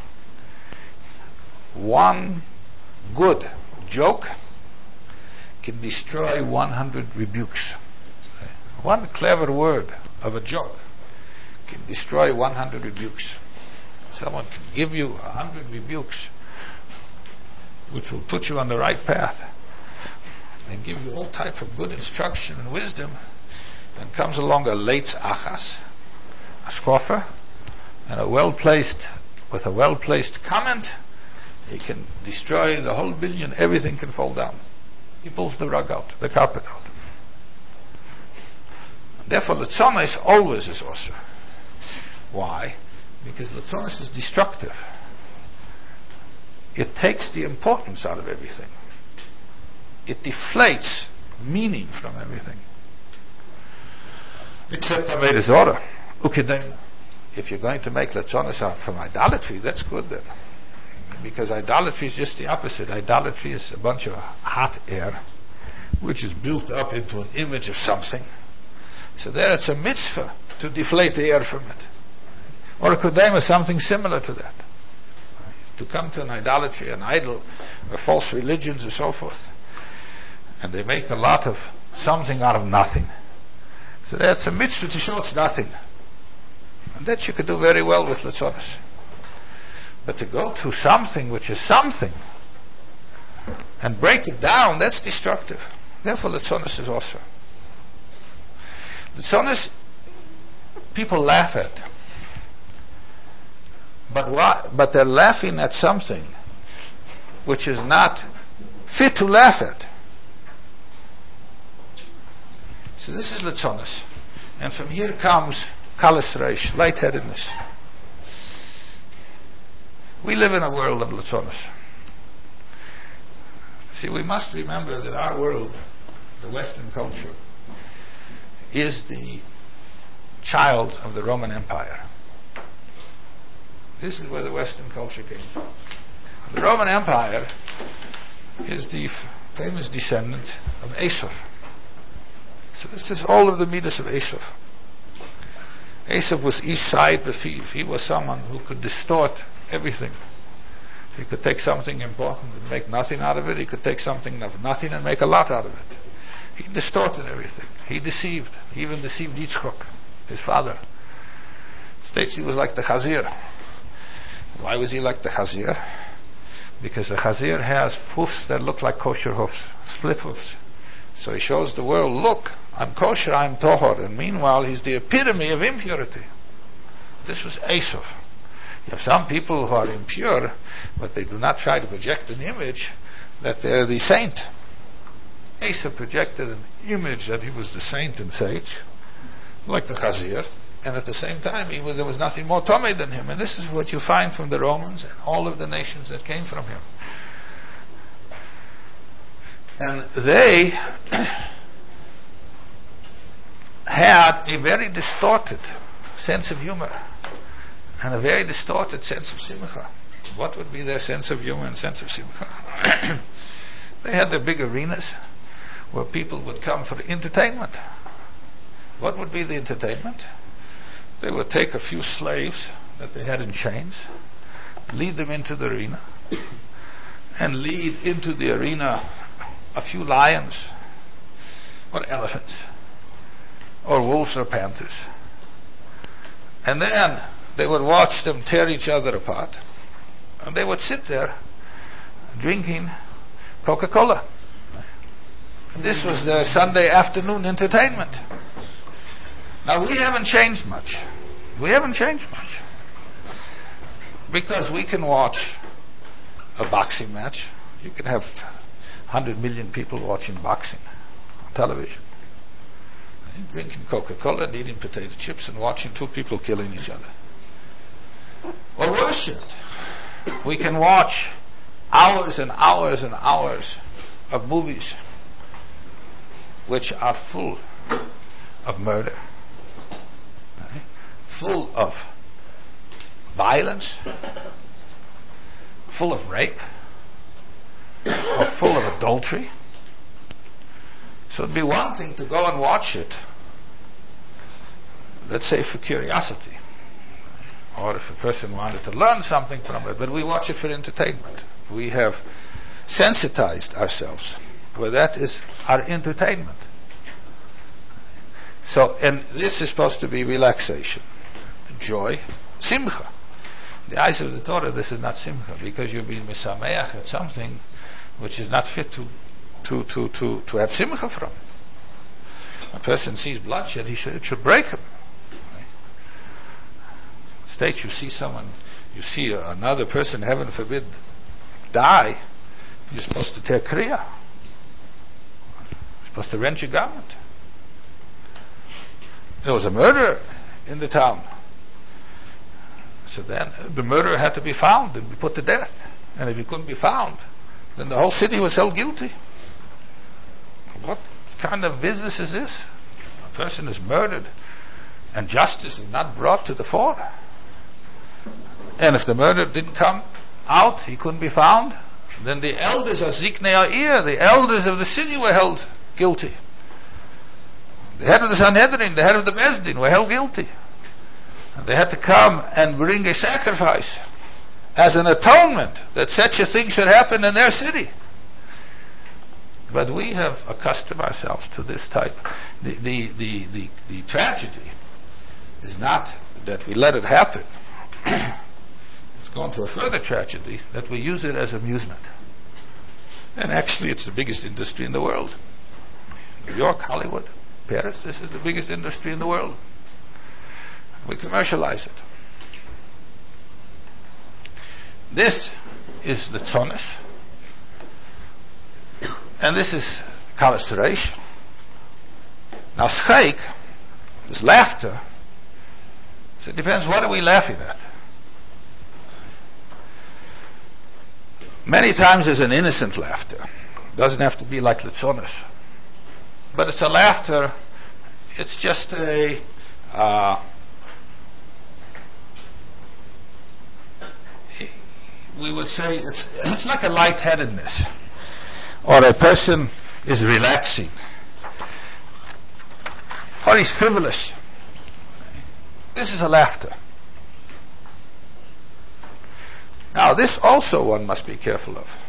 One good joke can destroy one hundred rebukes. One clever word of a joke can destroy one hundred rebukes. Someone can give you one hundred rebukes which will put you on the right path and give you all type of good instruction and wisdom, and comes along a leitz achas, a scoffer, and a well-placed, with a well-placed comment, he can destroy the whole billion, everything can fall down. He pulls the rug out, the carpet out. Therefore, litzonos always is also. Why? Because litzonos is destructive. It takes the importance out of everything. It deflates meaning from everything. Except Avodah Zorah. Ukidema. If you're going to make litzonos from idolatry, that's good then. Because idolatry is just the opposite. Idolatry is a bunch of hot air which is built up into an image of something. So there it's a mitzvah to deflate the air from it. Or a kodema, something similar to that. To come to an idolatry, an idol, or false religions and so forth. And they make a lot of something out of nothing. So that's a mitzvah to show it's nothing. And that you could do very well with litzonos. But to go to something which is something and break it down, that's destructive. Therefore litzonos is also. Litzonos, people laugh at. But why, but they're laughing at something which is not fit to laugh at. So this is litzonos. And from here comes kalas reish, lightheadedness. We live in a world of litzonos. See, we must remember that our world, the Western culture, is the child of the Roman Empire. This is where the Western culture came from. The Roman Empire is the f- famous descendant of Esav. So this is all of the midas of Esav. Esav was east side Befiv. He was someone who could distort everything. He could take something important and make nothing out of it. He could take something of nothing and make a lot out of it. He distorted everything. He deceived. He even deceived Yitzchok, his father. States he was like the Chazir. Why was he like the Chazir? Because the Chazir has hoofs that look like kosher hoofs, split hoofs. So he shows the world, look, I'm kosher, I'm tohor. And meanwhile, he's the epitome of impurity. This was Esav. You have some people who are impure, but they do not try to project an image that they're the saint. Esav projected an image that he was the saint and sage, like the Chazir, and at the same time he was, there was nothing more Tomei than him. And this is what you find from the Romans and all of the nations that came from him. And they had a very distorted sense of humor and a very distorted sense of simcha. What would be their sense of humor and sense of simcha? They had their big arenas where people would come for entertainment. What would be the entertainment? They would take a few slaves that they had in chains, lead them into the arena, and lead into the arena a few lions, or elephants, or wolves or panthers. And then they would watch them tear each other apart, and they would sit there drinking Coca-Cola. This was their Sunday afternoon entertainment. Now we haven't changed much. We haven't changed much. Because we can watch a boxing match. You can have one hundred million people watching boxing on television. Drinking Coca-Cola and eating potato chips and watching two people killing each other. Or worse yet, we can watch hours and hours and hours of movies which are full of murder, right? Full of violence, full of rape, or full of adultery. So it'd be one thing to go and watch it, let's say for curiosity, or if a person wanted to learn something from it, but we watch it for entertainment. We have sensitized ourselves where that is our entertainment. So, and this is supposed to be relaxation, joy, simcha. In the eyes of the Torah, this is not simcha, because you're being misameach at something which is not fit to to to to, to have simcha from. A person sees bloodshed, he should, it should break him. State you see someone, you see a, another person, heaven forbid, die, you're supposed to tear kriya. You're supposed to rent your garment. There was a murderer in the town. So then the murderer had to be found and be put to death. And if he couldn't be found, then the whole city was held guilty. What kind of business is this? A person is murdered and justice is not brought to the fore. And if the murderer didn't come out, he couldn't be found, then the elders of Ziknei Ha'ir, the elders of the city, were held guilty. The head of the Sanhedrin, the head of the Bezdin were held guilty. And they had to come and bring a sacrifice as an atonement that such a thing should happen in their city. But we have accustomed ourselves to this type. The, the, the, the, the tragedy is not that we let it happen. It's gone to a further tragedy that we use it as amusement. And actually it's the biggest industry in the world. New York, Hollywood, Paris, this is the biggest industry in the world. We commercialize it. This is the tzonis. And this is kalas reish. Now schek, this laughter, so it depends what are we laughing at. Many times there's an innocent laughter. It doesn't have to be like Litzonis. But it's a laughter, it's just a uh, we would say it's it's like a lightheadedness. Or a person is relaxing. Or he's frivolous. This is a laughter. Now this also one must be careful of.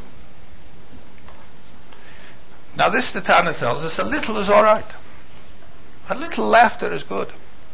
Now this the Tana tells us a little is alright. A little laughter is good.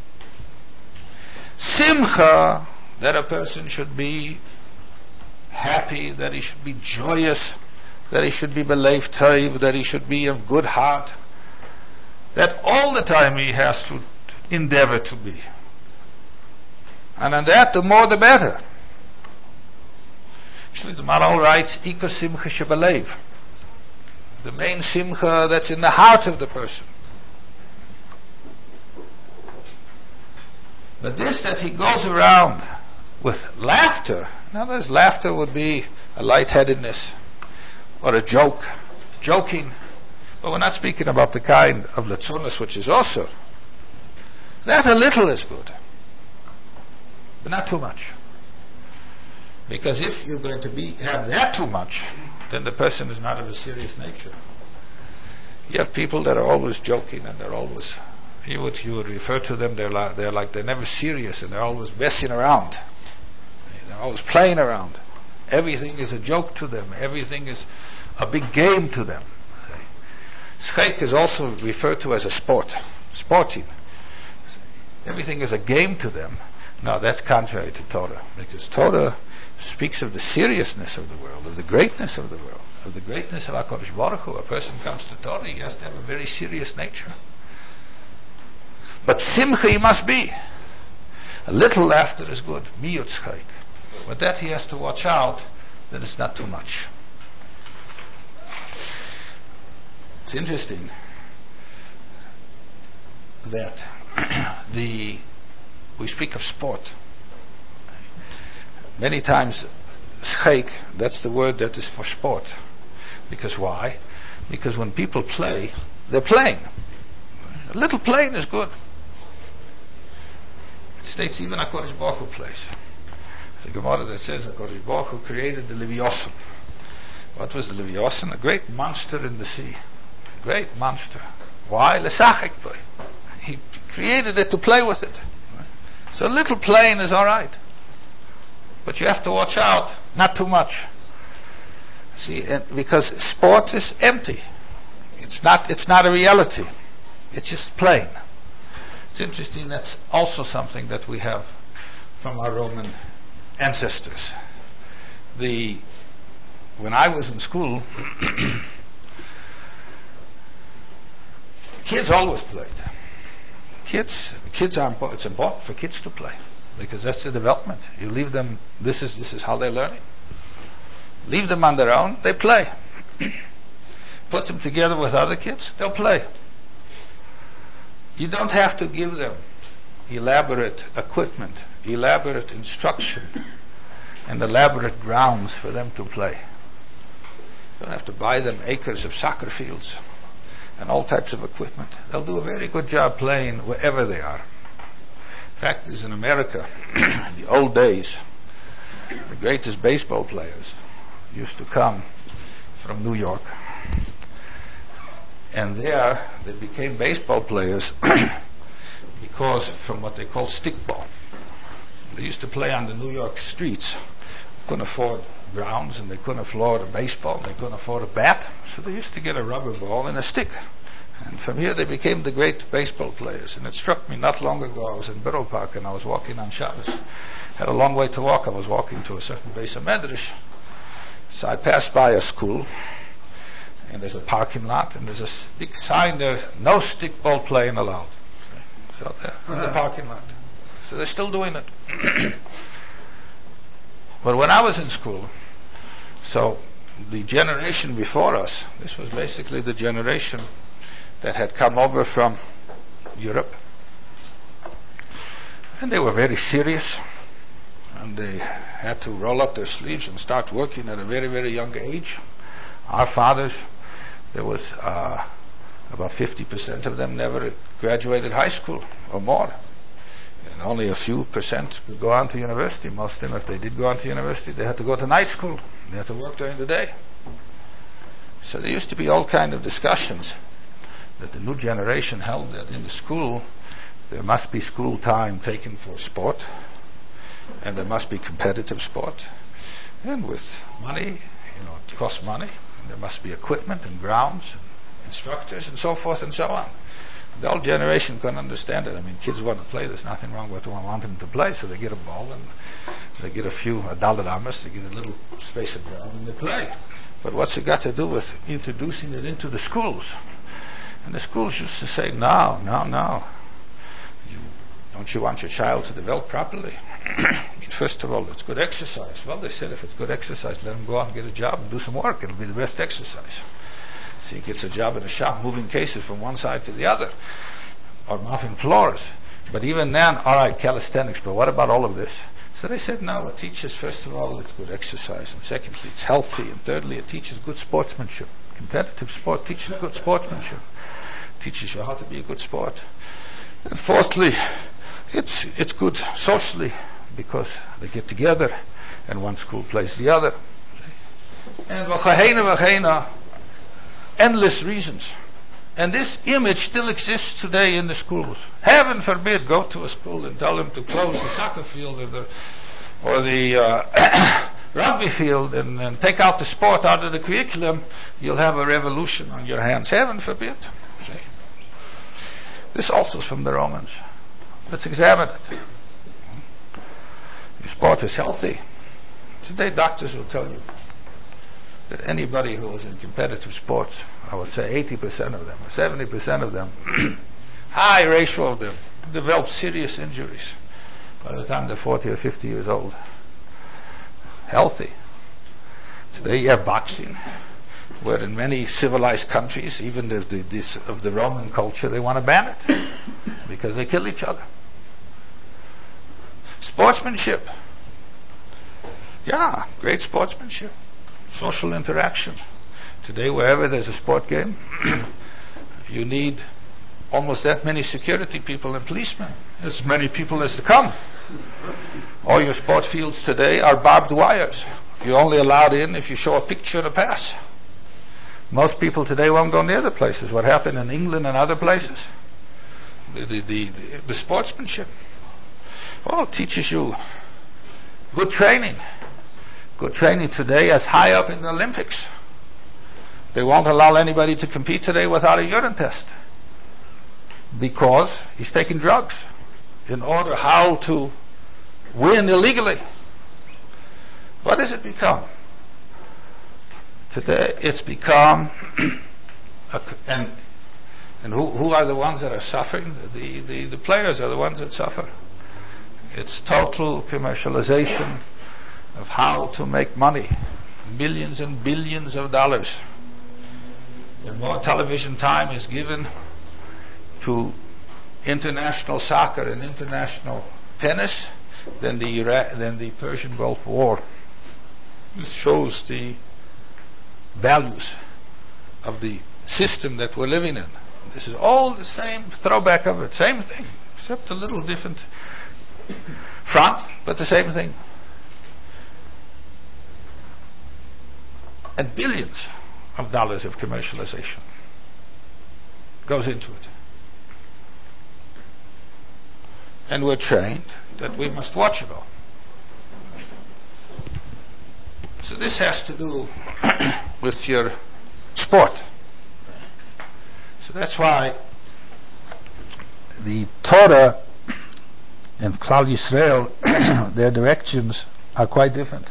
Simcha, that a person should be happy, that he should be joyous, that he should be belev tov, that he should be of good heart, that all the time he has to endeavor to be. And on that, the more the better. Actually, the Maharal writes, Ikar simcha shebelev, the main simcha that's in the heart of the person. But this that he goes around with laughter, now this laughter would be a lightheadedness or a joke, joking. But we're not speaking about the kind of latzonis which is also. That a little is good, but not too much. Because if you're going to be have that too much, then the person is not of a serious nature. You have people that are always joking and they're always, you would you would refer to them, they're like they're like they're never serious and they're always messing around. They're always playing around. Everything is a joke to them. Everything is a big game to them. Schek is also referred to as a sport, sporting. Everything is a game to them. No, that's contrary to Torah, because Torah speaks of the seriousness of the world, of the greatness of the world, of the greatness of HaKadosh Baruch Hu. A person comes to Torah, he has to have a very serious nature. But simcha he must be. A little laughter is good. Miyotzchaik. But that he has to watch out that it's not too much. It's interesting that the we speak of sport. Many times, schek, that's the word that is for sport. Because why? Because when people play, they're playing. A little playing is good. It states even HaKadosh Baruch Hu plays. There's a Gemara that says HaKadosh Baruch Hu created the Leviathan. What was the Leviathan? A great monster in the sea. A great monster. Why? Lesachek boy. He created it to play with it. So a little playing is alright. But you have to watch out, not too much. See, and because sport is empty. It's not it's not a reality. It's just playing. It's interesting, that's also something that we have from our Roman ancestors. The when I was in school, kids always played. Kids, kids are important. It's important for kids to play because that's the development. You leave them. This is this is how they're learning. Leave them on their own. They play. Put them together with other kids. They'll play. You don't have to give them elaborate equipment, elaborate instruction, and elaborate grounds for them to play. You don't have to buy them acres of soccer fields and all types of equipment. They'll do a very good job playing wherever they are. Fact is, in America, in the old days, the greatest baseball players used to come from New York. And there, they became baseball players because from what they call stickball. They used to play on the New York streets. They couldn't afford grounds and they couldn't afford a baseball. They couldn't afford a bat. So they used to get a rubber ball and a stick. And from here they became the great baseball players. And it struck me not long ago, I was in Borough Park and I was walking on Shabbos. Had a long way to walk. I was walking to a certain base of Medrash. So I passed by a school. And there's a parking lot, and there's a big sign there, no stickball playing allowed. So they're in the parking lot. So they're still doing it. But when I was in school, so the generation before us, this was basically the generation that had come over from Europe. And they were very serious. And they had to roll up their sleeves and start working at a very, very young age. Our fathers, there was uh, about fifty percent of them never graduated high school or more. And only a few percent could go on to university. Most of them, if they did go on to university, they had to go to night school. They had to work during the day. So there used to be all kind of discussions that the new generation held that in the school there must be school time taken for sport, and there must be competitive sport. And with money, you know, it costs money. There must be equipment and grounds and instructors and so forth and so on. The old generation couldn't understand it. I mean, kids want to play. There's nothing wrong with wanting them to play. So they get a ball and they get a few a dollar amas. They get a little space of ground and they play. But what's it got to do with introducing it into the schools? And the schools used to say, no, no, no. You, don't you want your child to develop properly? First of all, it's good exercise. Well, they said if it's good exercise, let him go out and get a job and do some work. It'll be the best exercise. So he gets a job in a shop, moving cases from one side to the other, or mopping floors. But even then, all right, calisthenics, but what about all of this? So they said, no, it teaches, first of all, it's good exercise, and secondly, it's healthy, and thirdly, it teaches good sportsmanship. Competitive sport teaches good sportsmanship. Teaches you how to be a good sport. And fourthly, it's it's good socially, because they get together and one school plays the other. And v'chahena v'chena, endless reasons. And this image still exists today in the schools. Heaven forbid, go to a school and tell them to close the soccer field or the, or the uh, rugby field and, and take out the sport out of the curriculum. You'll have a revolution on your hands. Heaven forbid. See? This also is from the Romans. Let's examine it. Sport is healthy. Today doctors will tell you that anybody who was in competitive sports, I would say eighty percent of them, or seventy percent of them, high ratio of them, develop serious injuries by the time they're forty or fifty years old. Healthy. Today you have boxing, where in many civilized countries, even the, the, this, of the Roman culture, they want to ban it because they kill each other. Sportsmanship. Yeah, great sportsmanship. Social interaction. Today, wherever there's a sport game, you need almost that many security people and policemen, as many people as to come. All your sport fields today are barbed wires. You're only allowed in if you show a picture to pass. Most people today won't go near the places. What happened in England and other places? The, the, the, the, the sportsmanship. Oh, it teaches you good training. Good training today as high up in the Olympics. They won't allow anybody to compete today without a urine test, because he's taking drugs in order how to win illegally. What has it become? Today it's become, a, and and who, who are the ones that are suffering? The, the, the players are the ones that suffer. It's total commercialization of how to make money, millions and billions of dollars. And more television time is given to international soccer and international tennis than the Iraq, than the Persian Gulf War. This shows the values of the system that we're living in. This is all the same throwback of it, same thing, except a little different front, but the same thing. And billions of dollars of commercialization goes into it. And we're trained that we must watch it all. So this has to do with your sport. So that's why the Torah and Klal Yisrael, their directions are quite different.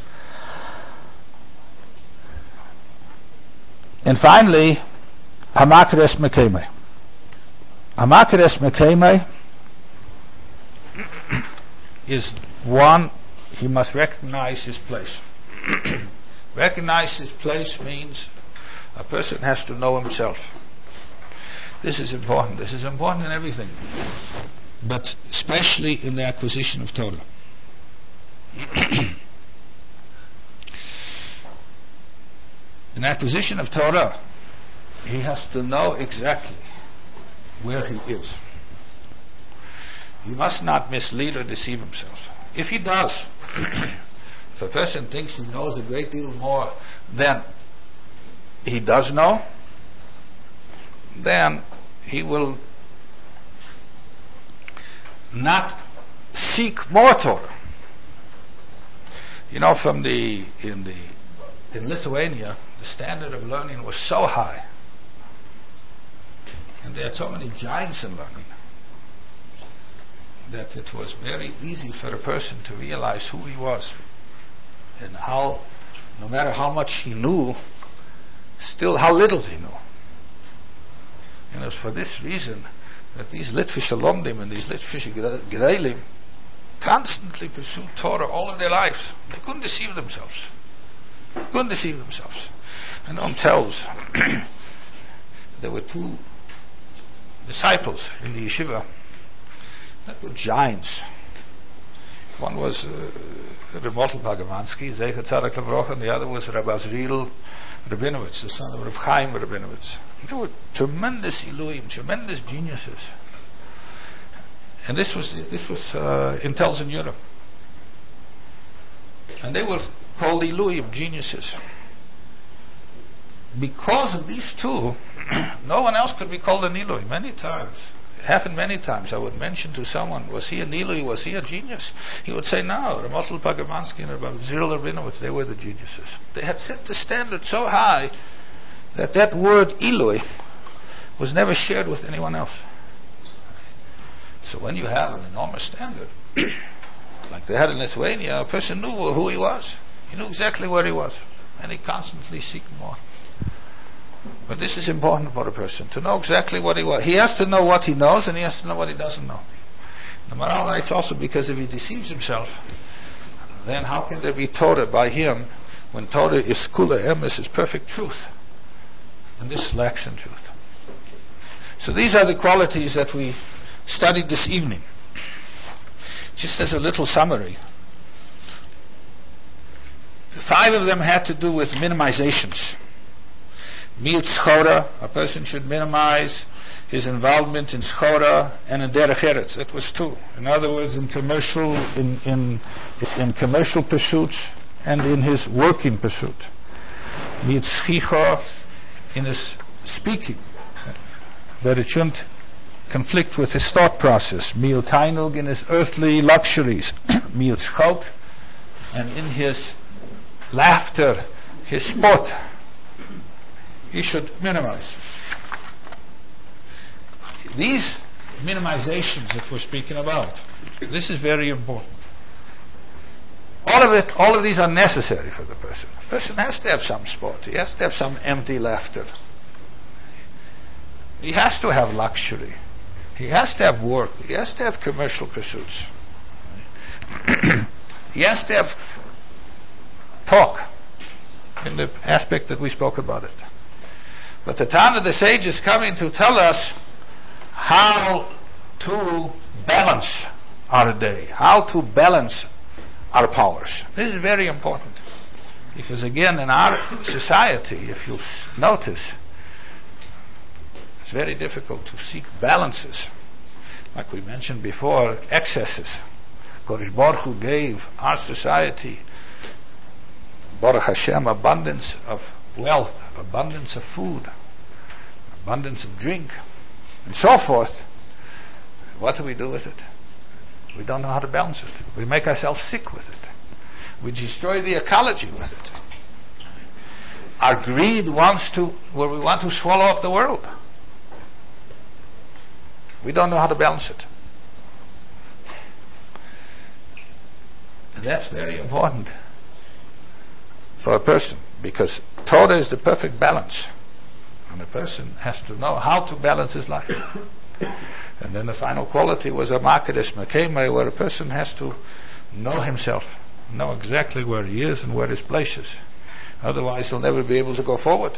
And finally, Hamakeres Mekeme. Hamakeres Mekeme is one, he must recognize his place. Recognize his place means a person has to know himself. This is important. This is important in everything, but especially in the acquisition of Torah. In acquisition of Torah, he has to know exactly where he is. He must not mislead or deceive himself. If he does, if a person thinks he knows a great deal more than he does know, then he will not seek more Torah. You know, from the in the in Lithuania, the standard of learning was so high, and there are so many giants in learning, that it was very easy for a person to realize who he was and how, no matter how much he knew, still how little he knew. And it was for this reason that these Litvische Lomdim and these Litvische Gereilim constantly pursued Torah all of their lives. They couldn't deceive themselves. Couldn't deceive themselves. And Noam tells there were two disciples in the yeshiva that were giants. One was uh, Reb Motel Pagamansky, Zecher Tzadok Levrocha, and the other was Reb Azriel Rabinowitz, the son of Reb Chaim Rabinowitz. They were tremendous Elohim, tremendous geniuses. And this was this was uh, in Telzen Europe. And they were called Elohim, geniuses. Because of these two, no one else could be called an Elohim. Many times, it happened many times, I would mention to someone, was he an Elohim, was he a genius? He would say, no, Reb Motel Pagamansky and Reb Azriel Rabinowitz, they were the geniuses. They had set the standard so high that that word Elohim was never shared with anyone else. So when you have an enormous standard, like they had in Lithuania, a person knew who he was. He knew exactly where he was, and he constantly seeked more. But this is important for a person, to know exactly what he was. He has to know what he knows, and he has to know what he doesn't know. The Maharal writes also, because if he deceives himself, then how can there be Torah by him when Torah is kula emes, is perfect truth? And this lacks in truth. So these are the qualities that we studied this evening. Just as a little summary, five of them had to do with minimizations. Miut schora, a person should minimize his involvement in schora and in derech eretz. That was two. In other words, in commercial, in, in, in commercial pursuits and in his working pursuit. Miut schicha, in his speaking, that it shouldn't conflict with his thought process. Miut tainug, in his earthly luxuries. Miut schot, and in his laughter, his sport, he should minimize. These minimizations that we're speaking about, this is very important. All of it, all of these are necessary for the person. The person has to have some sport. He has to have some empty laughter. He has to have luxury. He has to have work. He has to have commercial pursuits. He has to have talk in the aspect that we spoke about it. But the Tana, the sage, is coming to tell us how to balance our day, how to balance our powers. This is very important. Because again, in our society, if you notice, it's very difficult to seek balances. Like we mentioned before, excesses. Kodesh Baruch Hu gave our society, Baruch Hashem, abundance of wealth, abundance of food, abundance of drink, and so forth. What do we do with it? We don't know how to balance it. We make ourselves sick with it. We destroy the ecology with it. Our greed wants to, where we want to swallow up the world. We don't know how to balance it. And that's very important for a person, because Torah is the perfect balance. And a person has to know how to balance his life. And then the final quality was a makedes makemai, where a person has to know himself, know exactly where he is and where his place is. Otherwise he'll never be able to go forward.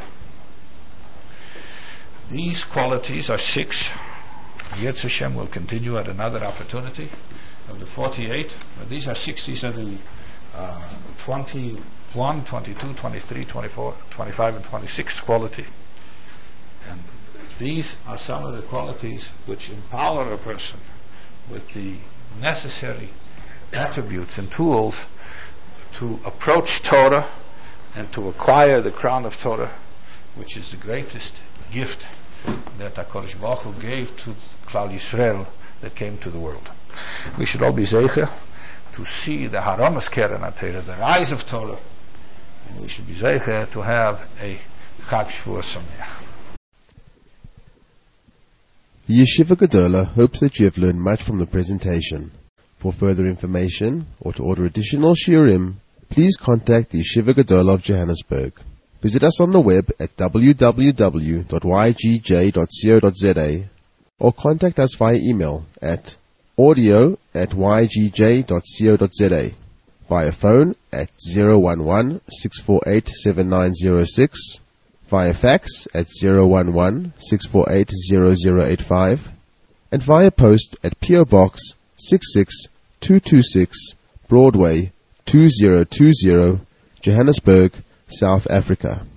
These qualities are six. Yetz Hashem will continue at another opportunity of the forty-eight. But these are six. These are the uh, twenty-one, twenty-two, twenty-three, twenty-four, twenty-five, and twenty-six quality. And these are some of the qualities which empower a person with the necessary attributes and tools to approach Torah and to acquire the crown of Torah, which is the greatest gift that HaKadosh Baruch Hu gave to Klal Yisrael that came to the world. We should all be zeicher to see the Haramas Keren HaTorah, the rise of Torah, and we should be zeicher to have a Chag Shavuos Sameach. The Yeshiva Gedola hopes that you have learned much from the presentation. For further information or to order additional shiurim, please contact the Yeshiva Gedola of Johannesburg. Visit us on the web at w w w dot y g j dot co dot z a or contact us via email at audio at y g j dot co dot z a, via phone at zero one one, six four eight, seven nine zero six, via fax at zero one one, six four eight, zero zero eight five, and via post at P O Box six six two two six, Broadway two zero two zero, Johannesburg, South Africa.